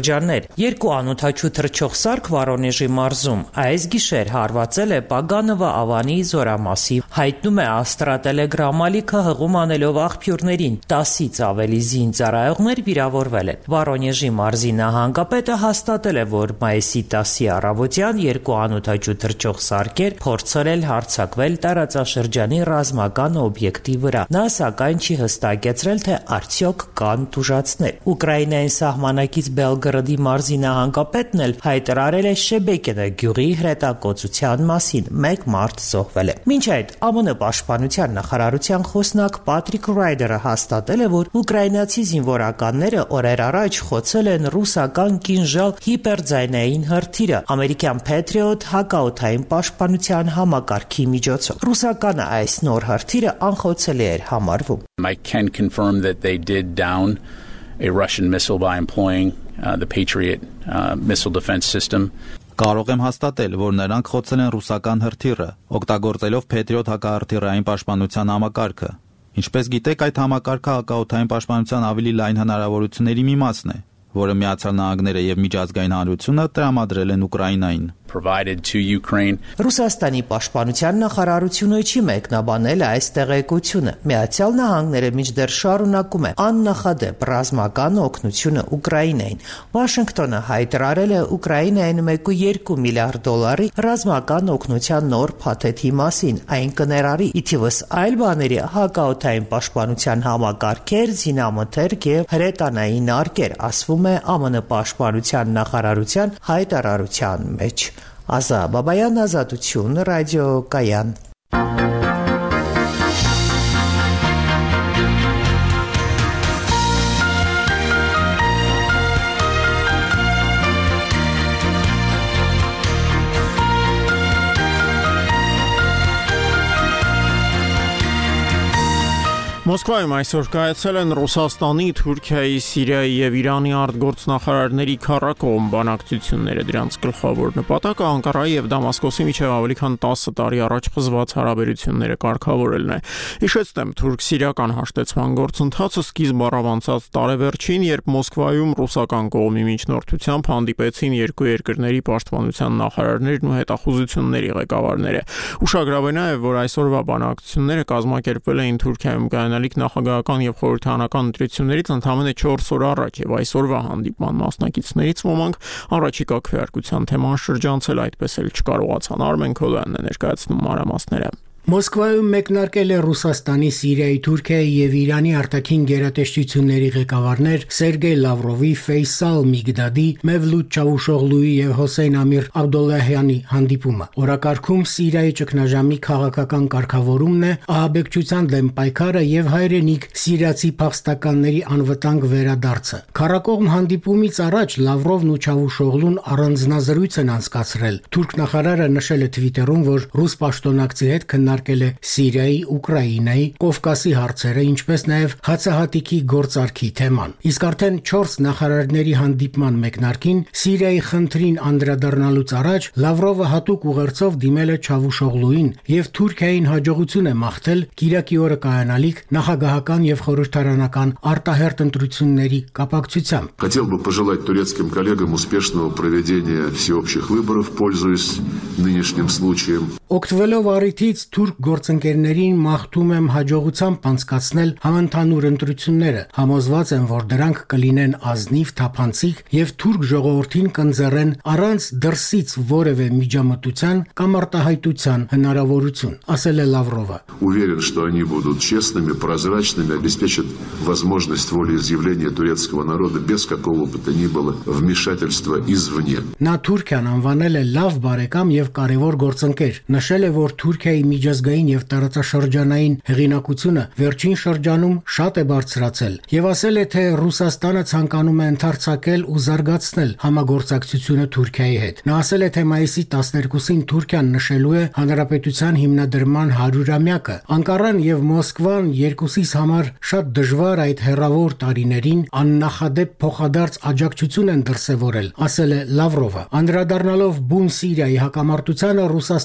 շրջաններ։ Երկու անօդաչու թռչող սարք Վորոնեժի մարզում այս գիշեր հարվածել է Պագանովա ավանի զորամասի, հայտնում է Աստրատելեգրամ ալիքը հղում անելով աղբյուրներին։ տասից ավելի զինծառայողներ վիրավորվել են։ Վորոնեժի մարզի նահանգապետը հաստատել է, որ մայիսի տասի առավոտյան երկու անօդաչու թռչող սարքեր փորձել հարձակվել տարածաշրջանի ռազմական օբյեկտի վրա։ Նա սակայն չի հստակեցրել, թե արդյոք կան տուժածներ։ Ուկրաինայի սահմանակից Բելգրադի մարզի նահանգապետն էլ հայտարարել է Շեբեկինը գյուղի հրետակոծության մասին։ Մեկ մարդ զոհվել է։ Մինչ այդ ԱՄՆ պաշտպանության նախարարության խոսնակ Պատրիկ Ռայդերը հաստատել է, որ ուկրաինացի զինվորականները օրեր առաջ խոցել են ռուսական կինժալ հիպերձայնային հրթիռը ամերիկյան Patriot հակաօդային պաշտպանության համակարգի միջոցով։ Ռուսականը այս նոր հրթիռը անխոցելի էր համարվում։ I can confirm that they did down a Russian missile by employing uh, the Patriot uh, missile defense system. Կարող եմ հաստատել, որ նրանք խոցել են ռուսական հրթիռը, օգտագործելով Patriot հակահրթիռային պաշտպանության համակարգը։ Ինչպես գիտեք, այդ համակարգը հակաօդային պաշտպանության ավելի լայն հնարավորությունների մի մասն է, որը Միացյալ Նահանգները եւ միջազգային հանրությունը տրամադրել են Ուկրաինային։ Provided to Ukraine. Ռուսաստանի պաշտպանության նախարարությունը չի մեկնաբանել այս տեղեկությունը։ Միացյալ Նահանգները մինչդեռ շարունակում է աննախադեպ ռազմական օգնությունը Ուկրաինային։ Վաշինգտոնը հայտարարել է Ուկրաինային one point two միլիարդ դոլարի ռազմական օգնության նոր փաթեթի մասին։ Այն կներառի ի թիվս այլ բաների հակաօդային պաշտպանության համակարգեր, զինամթերք եւ հրետանային արկեր, ասվում է ԱՄՆ պաշտպանության նախարարության հայտարարության մեջ։ Ազա Բաբայան, Ազատություն, Ռադիո Կայան։ Մոսկվայում այսօր կայացել են Ռուսաստանի, Թուրքիայի, Սիրիայի եւ Իրանի արտգործնախարարների քառակողմ բանակցությունները։ Դրանց գլխավոր նպատակը Անկարայի եւ Դամասկոսի միջև ավելի քան տասը տարի առաջ խզված հարաբերությունները կարգավորելն է։ Հիշեցնեմ, թուրք-սիրիական հաշտեցման գործընթացը սկիզբ առավ անցած տարեվերջին, երբ Մոսկվայում ռուսական կողմի միջնորդությամբ հանդիպեցին երկու երկրների պաշտպանության նախարարներն ու հետախուզությունների ղեկավարները։ Ուշագրավ է նաեւ, որ այսօրվա բանակցությունները կազմակերպվել էին Թուրքիայում կայանալիք նախագահական եւ խորհրդարանական ընտրություններից ընդամենը չորս օր առաջ, եւ այսօրվա հանդիպման մասնակիցներից ոմանք առաջիկա քվեարկության թեման շրջանցել այդպես էլ չկարողացան։ Արմեն Քոլյանն է ներկայացնում մանրամասները։ Մոսկվայում մեկնարկել է Ռուսաստանի, Սիրիայի, Թուրքիայի եւ Իրանի արտաքին գերատեսչությունների ղեկավարներ Սերգեյ Լավրովի, Ֆեյսալ Միգդադի, Մևլութ Չավուշօղլուի եւ Հոսեյն Ամիր Աբդոլլահյանի հանդիպումը։ Օրակարգում Սիրիայի ճգնաժամի քաղաքական կարգավորումն է, ահաբեկչության դեմ պայքարը եւ հայրենիք սիրիացի փախստականների անվտանգ վերադարձը։ Քառակողմ հանդիպումից առաջ Լավրովն ու Չավուշօղլուն առանձնազրույց են անցկացրել։ Թուրք նախարարը նշել է Twitter-ում, որ ռուս պաշտոնակցի հետ քննարկել է Սիրիայի, Ուկրաինայի, Կովկասի հարցերը, ինչպես նաև հացահատիկի գործարքի թեման։ Իսկ արդեն չորս նախարարների հանդիպման մեկնարկին Սիրիայի խնդրին անդրադառնալուց առաջ Լավրովը հատուկ ուղերձով դիմել է Չավուշօղլուին եւ Թուրքիային հաջողություն է մաղթել Կիրակի օրը կայանալիք նախագահական եւ խորհրդարանական արտահերտ ընտրությունների կապակցությամբ։ Хотел бы пожелать турецким коллегам успешного проведения всеобщих выборов, пользуясь нынешним случаем. Օգտվելով առիթից թուրք գործընկերներին մաղթում եմ հաջողությամբ անցկացնել համընդհանուր ընտրությունները։ Համոզված եմ, որ դրանք կլինեն ազնիվ, թափանցիկ եւ թուրք ժողովրդին կընձեռեն առանց դրսից որևէ միջամտության կամ արտահայտության հնարավորություն, ասել է Լավրովը։ Уверен, что они будут честными, прозрачными, обеспечат возможность волеизъявления турецкого народа без какого бы то ни было вмешательства извне. Նա Թուրքիան անվանել է լավ բարեկամ եւ կարեւոր գործընկեր։ Նշել է, որ Թուրքիայի միջազգային եւ տարածաշրջանային հեղինակությունը վերջին շրջանում շատ է բարձրացել եւ ասել է, թե Ռուսաստանը ցանկանում է ընդարձակել ու զարգացնել համագործակցությունը Թուրքիայի հետ։ Նա ասել է, թե մայիսի տասներկուսին Թուրքիան նշելու է հանրապետության հիմնադրման հարյուրամյակը։ Անկարան եւ Մոսկվան երկուսիս համար շատ դժվար այդ հերավոր տարիներին աննախադեպ փոխադարձ աջակցություն են դրսևորել, ասել է Լավրովը։ Անդրադառնալով բուն Սիրիայի հակամարտությանը Ռուսաստանի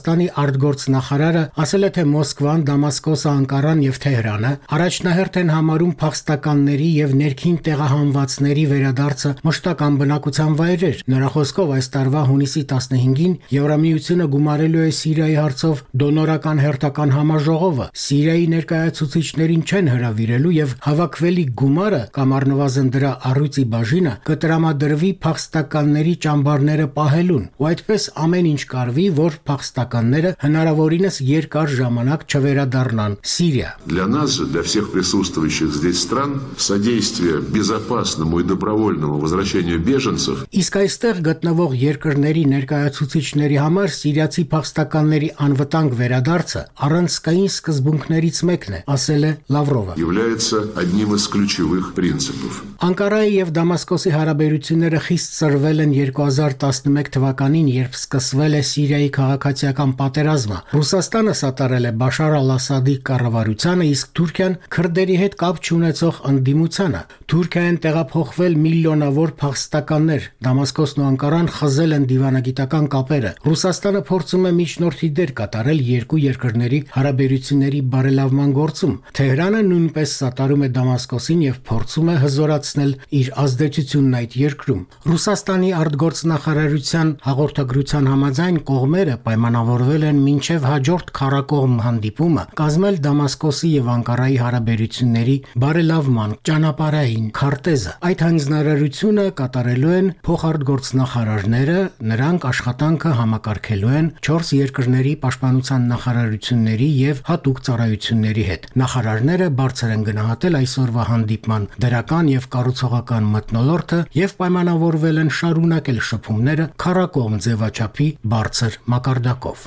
արտգործնախարարը ասել է, թե Մոսկվան, Դամասկոսը, Անկարան եւ Թեհրանը առաջնահերթ են համարում փախստականների եւ ներքին տեղահանվածների վերադարձը մշտական բնակության վայրեր։ Նրա խոսքով այս տարվա հունիսի տասնհինգին Եվրամիությունը գումարելու է Սիրիայի հարցով դոնորական հերթական համաժողովը։ Սիրիայի ներկայացուցիչներին չեն հրավիրելու եւ հավաքվելի գումարը կամ առնվազն դրա առույցի բաժինը կտրամադրվի փախստականների ճամբարները պահելուն, ու այդպես ամեն ինչ կարվի, որ փախստականները հնարավորինս երկար ժամանակ չվերադառնան Սիրիա։ Для нас же, для всех присутствующих здесь стран, содействие безопасному и добровольному возвращению беженцев. Իսկ այստեղ гտնվող երկրների ներկայացուցիչների համար սիրիացի փախստականների անվտանգ վերադարձը առանցքային սկզբունքներից մեկն է, ասել է Լավրովը։ Является одним из ключевых принципов. Անկարայի եւ Դամասկոսի հարաբերությունները խիստ ծրվել են երկու հազար տասնմեկ թվականին, երբ սկսվել է Սիրիայի քաղաքացիական պատերազմը։ Ռուսաստանը սատարել է Բաշար al-Ասադի կառավարությանը, իսկ Թուրքիան քրդերի հետ կապ չունեցող ընդդիմությանը։ Թուրքիայեն տեղափոխվել միլիոնավոր փախստականներ։ Դամասկոսն ու Անկարան խզել են դիվանագիտական կապերը։ Ռուսաստանը փորձում է միջնորդի դեր կատարել երկու երկրների հարաբերությունների բարելավման գործում։ Թեհրանը նույնպես սատարում է Դամասկոսին եւ փորձում է հզորացնել իր ազդեցությունն այդ երկրում։ Ռուսաստանի արտգործնախարարության հաղորդագրության համաձայն կողմերը պայմանավորվել են մինչև հաջորդ քառակողմ հանդիպումը կազմել Դամասկոսի եւ Անկարայի հարաբերությունների բարելավման ճանապարհային քարտեզը։ Այդ հանձնարարությունը կատարելու են փոխարտգործնախարարները, նրանք աշխատանքը համակարգելու են չորս երկրների պաշտպանության նախարարությունների եւ հատուկ ծառայությունների հետ։ Նախարարները բարձր են գնահատել այսօրվա հանդիպման դրական եւ կառուցողական մթնոլորտը եւ պայմանավորվել են շարունակել շփումները քառակողմ ձևաչափի բարձր մակարդակով։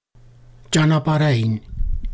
Ճանապարհային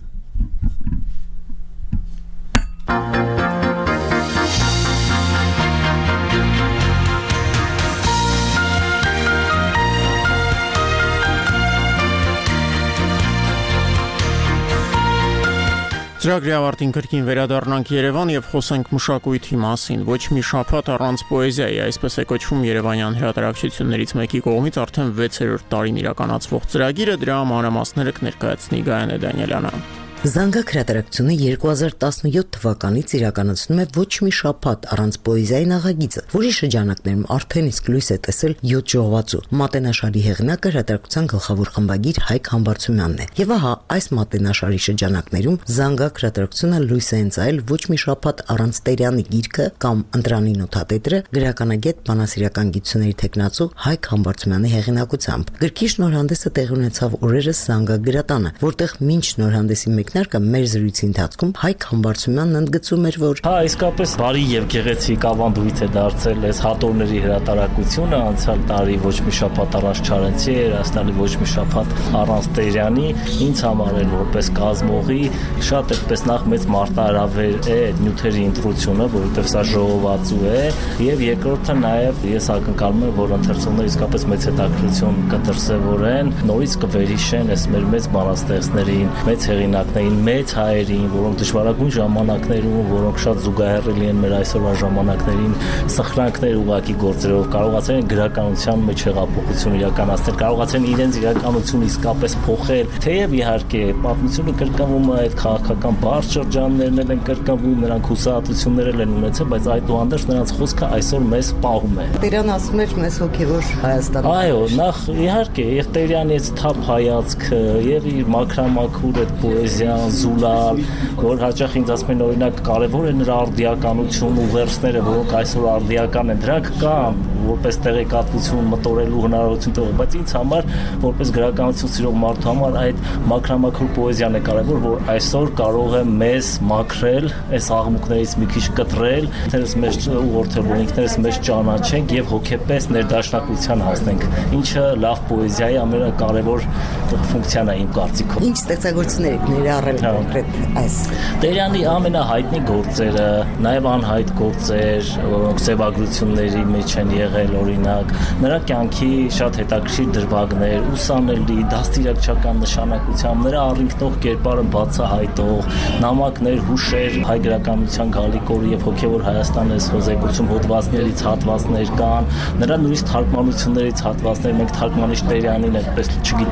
Ծրագրի ավարտին կրկին վերադառնանք Երևան եւ խոսենք մշակույթի մասին։ Ոչ մի շաբաթ առանց պոեզիայի, այսպես է կոչվում Երևանյան հրատարակչություններից մեկի կողմից արդեն վեցերորդ տարին իրականացվող ծրագիրը, դրա մանրամասները կներկայացնի Գայանե Դանիելյանը։ Զանգակ հրատարակությունը երկու հազար տասնյոթ թվականից իրականացնում է ոչ մի շաբաթ առանց պոեզիայի նախագիծը, որի շրջանակներում արդեն իսկ լույս է տեսել յոթ ժողովածու։ Մատենաշարի հեղինակը հրատարակության գլխավոր խմբագիր Հայկ Համբարձումյանն է։ Եվ ահա այս մատենաշարի շրջանակներում Զանգակ հրատարակությունը լույս է ընծայել ոչ մի շաբաթ առանց Տերյանի գիրքը կամ Ընտրանի նոթատետրը գրականագետ բանասիրական գիտությունների թեկնածու Հայկ Համբարձումյանի հեղինակությամբ։ Գրքի շնորհանդեսը տեղի ունեցավ օրերս Զանգակ գրատանը, որտեղ մինչ շնորհանդեսի մեկնարկը մեր զրույցի ընթացքում Հայկ Համբարձումյանն ընդգծում էր, որ հա իսկապես բարի եւ գեղեցիկ ավանդույթ է դարձել այս հատորների հրատարակությունը, անցյալ տարի ոչ մի շաբաթ առանց Չարենցի էր, այս տարի ոչ մի շաբաթ առանց Տերյանի, ինձ համար էլ որպես կազմողի շատ այդպես նախ մեծ մարտահրավեր է նյութերի ընտրությունը, որովհետեւ սա ժողովածու է, եւ երկրորդը նաեւ ես ակնկալում եմ, որ ընթերցողները իսկապես մեծ հետաքրքրություն կդրսևորեն, նորից կվերհիշեն այս մեր մեծ բանաստեղծներին, մեծ հեղինակներին, մեծ հայերին, որոնք դժվարագույն ժամանակներում, որոնք շատ զուգահեռելի են մեր այսօրվա ժամանակներին, սխրանքներ ուղակի գործերով կարողացել են գրականության մեջ հեղափոխություն իրականացնել, կարողացել են իրենց իրականությունը իսկապես փոխել, թեև իհարկե պատմությունը կրկնվում է, այդ քաղաքական բարդ շրջաններն են կրկնվում, նրանք հուսահատություններ են ունեցել, բայց այդուհանդերձ նրանց խոսքը այսօր մեզ պահում է։ Տերյան ասում էր մեզ հոգևոր Հայաստան։ Այո, նախ իհարկե եւ Տերյանի այդ թափ հայացքը եւ իր մաքրամաքուր այդ պոեզիան, զուլալ, որ հաճախ ինձ ասում են օրինակ կարևոր է նրա արդիականություն, ուղերձները, որոնք այսօր արդիական են, դրանք կան որպես տեղեկատվություն մտորելու հնարավորություն տվող, բայց ինձ համար որպես գրականություն սիրող մարդու համար այդ մաքրամաքուր պոեզիան է կարևոր, որ այսօր կարող է մեզ մաքրել, այս աղմուկներից մի քիչ կտրել, ինքներս մեզ ուղղորդել, որ ինքներս մեզ ճանաչենք եւ հոգեպես ներդաշնակության հասնենք, ինչը լավ պոեզիայի ամենակարևոր ֆունկցիան է իմ կարծիքով։ Ինչ ստեղծագործություններ եք ներառել կոնկրետ այս Տերյանի ամենահայտնի գործերը, նաեւ անհայտ գործեր, որոնք սևագրությունների մեջ են եղել, օրինակ, նրա կյանքի շատ հետաքրքիր դրվագներ, ուսանելի, դաստիարակչական նշանակությամբ, նրա առինքնող կերպարը բացահայտող, նամակներ, հուշեր, հայ գրականության գալիք օրը եւ հոգեվոր Հայաստան էս հոզեկություն հոդվածներից հատվածներ կան, նրա նույնիսկ թարգմանություններից հատվածներ, մենք թարգմանիչ Տերյանին այդպես չգիտենք գրել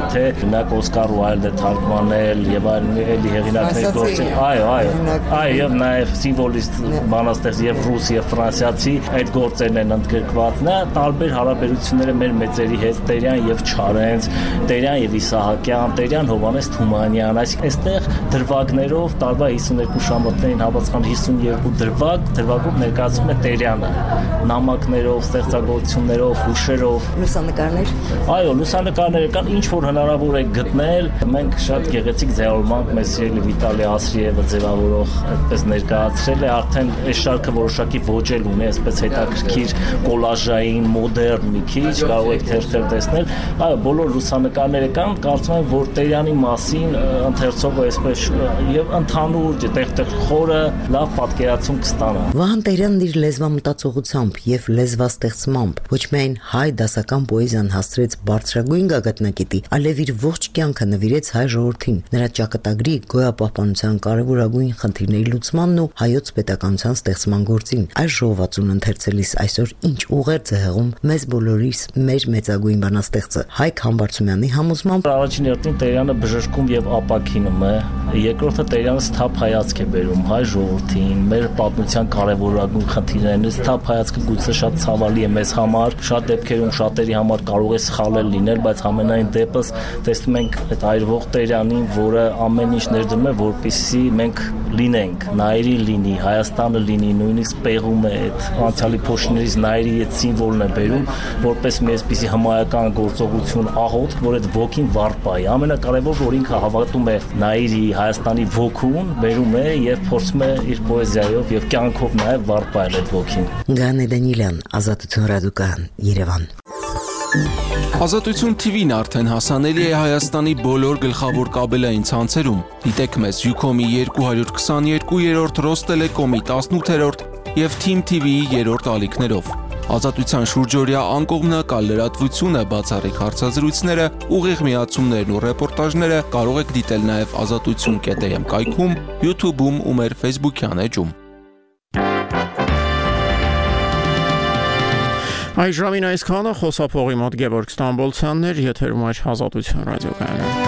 թե նակ Օսկար Ուայլդը թարգմանել եւ այլն էլի հեղինակներ գործել։ Այո, այո։ Այո, եւ նաեւ սիմվոլիստ բանաստեղծ եւ ռուս եւ ֆրանսիացի այդ գործերն են ընդգրկված։ Նա տարբեր հարաբերությունները մեր մեծերի հետ Տերյան եւ Չարենց, Տերյան եւ Իսահակյան, Տերյան Հովանես Թումանյան, այս այստեղ դրվագներով տարվա հիսունեքու շաբաթներին հավասար հիսունյոթ դրվագ, դրվագով ներկայացվում է Տերյանը, նամակներով, ստեղծագործություններով, հուշերով, լուսանկարներ։ Այո, լուսանկարները կան, ինչ որ հնարավոր է գտնել։ Մենք շատ գեղեցիկ ձևավորմանք մեզ սիրելի Վիտալի Ասրիևը ձևավորող այդպես ներկայացրել է, արդեն այս շարքը որոշակի ոճել ունի, այսպես հետաքրքիր կոլաժային, մոդեռն մի քիչ, կարող եք թերթեր տեսնել։ Այո, բոլոր լուսանկարները կան, կարծում եմ, որ Տերյանի մասին ընթերցողը այսպես եւ ընդհանուր տեղ-տեղ խորը լավ պատկերացում կստանա։ Վահան Տերյանն իր լեզվամտածողությամբ եւ լեզվաստեղծմամբ ոչ միայն հայ դասական պոեզիան հասցրեց բարձրագույն գագաթնակետի, այլև իր ողջ կյանքը նվիրեց հայ ժողովրդին, նրա ճակատագրի գոյապահպանության կարևորագույն խնդիրների լուծմանն ու հայոց պետականության ստեղծման գործին։ Այս ժողովածուն ընթերցելիս այսօր ինչ ուղերձ է հղում մեզ բոլորիս մեր մեծագույն բանաստեղծը Հայկ Համբարձումյանի համոզմամբ առաջին հերթին Տերյանը բժշկում եւ ապակինում է, երկրորդը Տերյանը սթափ հայացք է բերում հայ ժողովրդին, մեր պատմության կարևորագույն խնդիրներին։ Սթափ հայացքը գուցե շատ ցավալի է մեզ համար, շատ դեպքերում շատերի համար կարող է սխալել լինել, բայց ամենայն դեպս տեսնում ենք այդ այրվող Տերյանին, որը ամեն ինչ ներդրում է, որպեսզի մենք լինենք, Նայիրի լինի, Հայաստանը լինի, նույնիսկ պեղում է այդ անցյալի փոշիներից Նայիրի այդ սիմվոլն է բերում, որպես մի այսպիսի հմայական գործողություն աղոթք, որ այդ ոգին վարպայի։ Ամենակարևոր որ ինքը հավատում է Նայիրի, Հայաստանի ոգուն, բերում է եւ փորձում է իր պոեզիայով եւ կյանքով նաեւ վարպայել այդ ոգին։ Գանե Դանիելյան, Ազատություն ռադիոկայան, Երևան։ Ազատություն թի վին արդեն հասանելի է Հայաստանի բոլոր գլխավոր կաբելային ցանցերում։ Դիտեք մեզ Յուքոմի երկու քսաներկու երրորդ, Ռոստելեկոմի տասնութերորդ եւ Թիմ թի վիի երրորդ ալիքներով։ Ազատության շուրջօրյա անկողմնակալ լրատվությունը, բացառիկ հարցազրույցները, ուղիղ միացումներն ու ռեպորտաժները կարող եք դիտել նաեւ ազատություն կետ էմ կայքում, YouTube-ում ու մեր Facebook-յան էջում։ Այժմին այսքանը, խոսափողի մոտ Գևորգ Ստամբոլցյանն էր, եթերում էր Ազատություն ռադիոկայանը։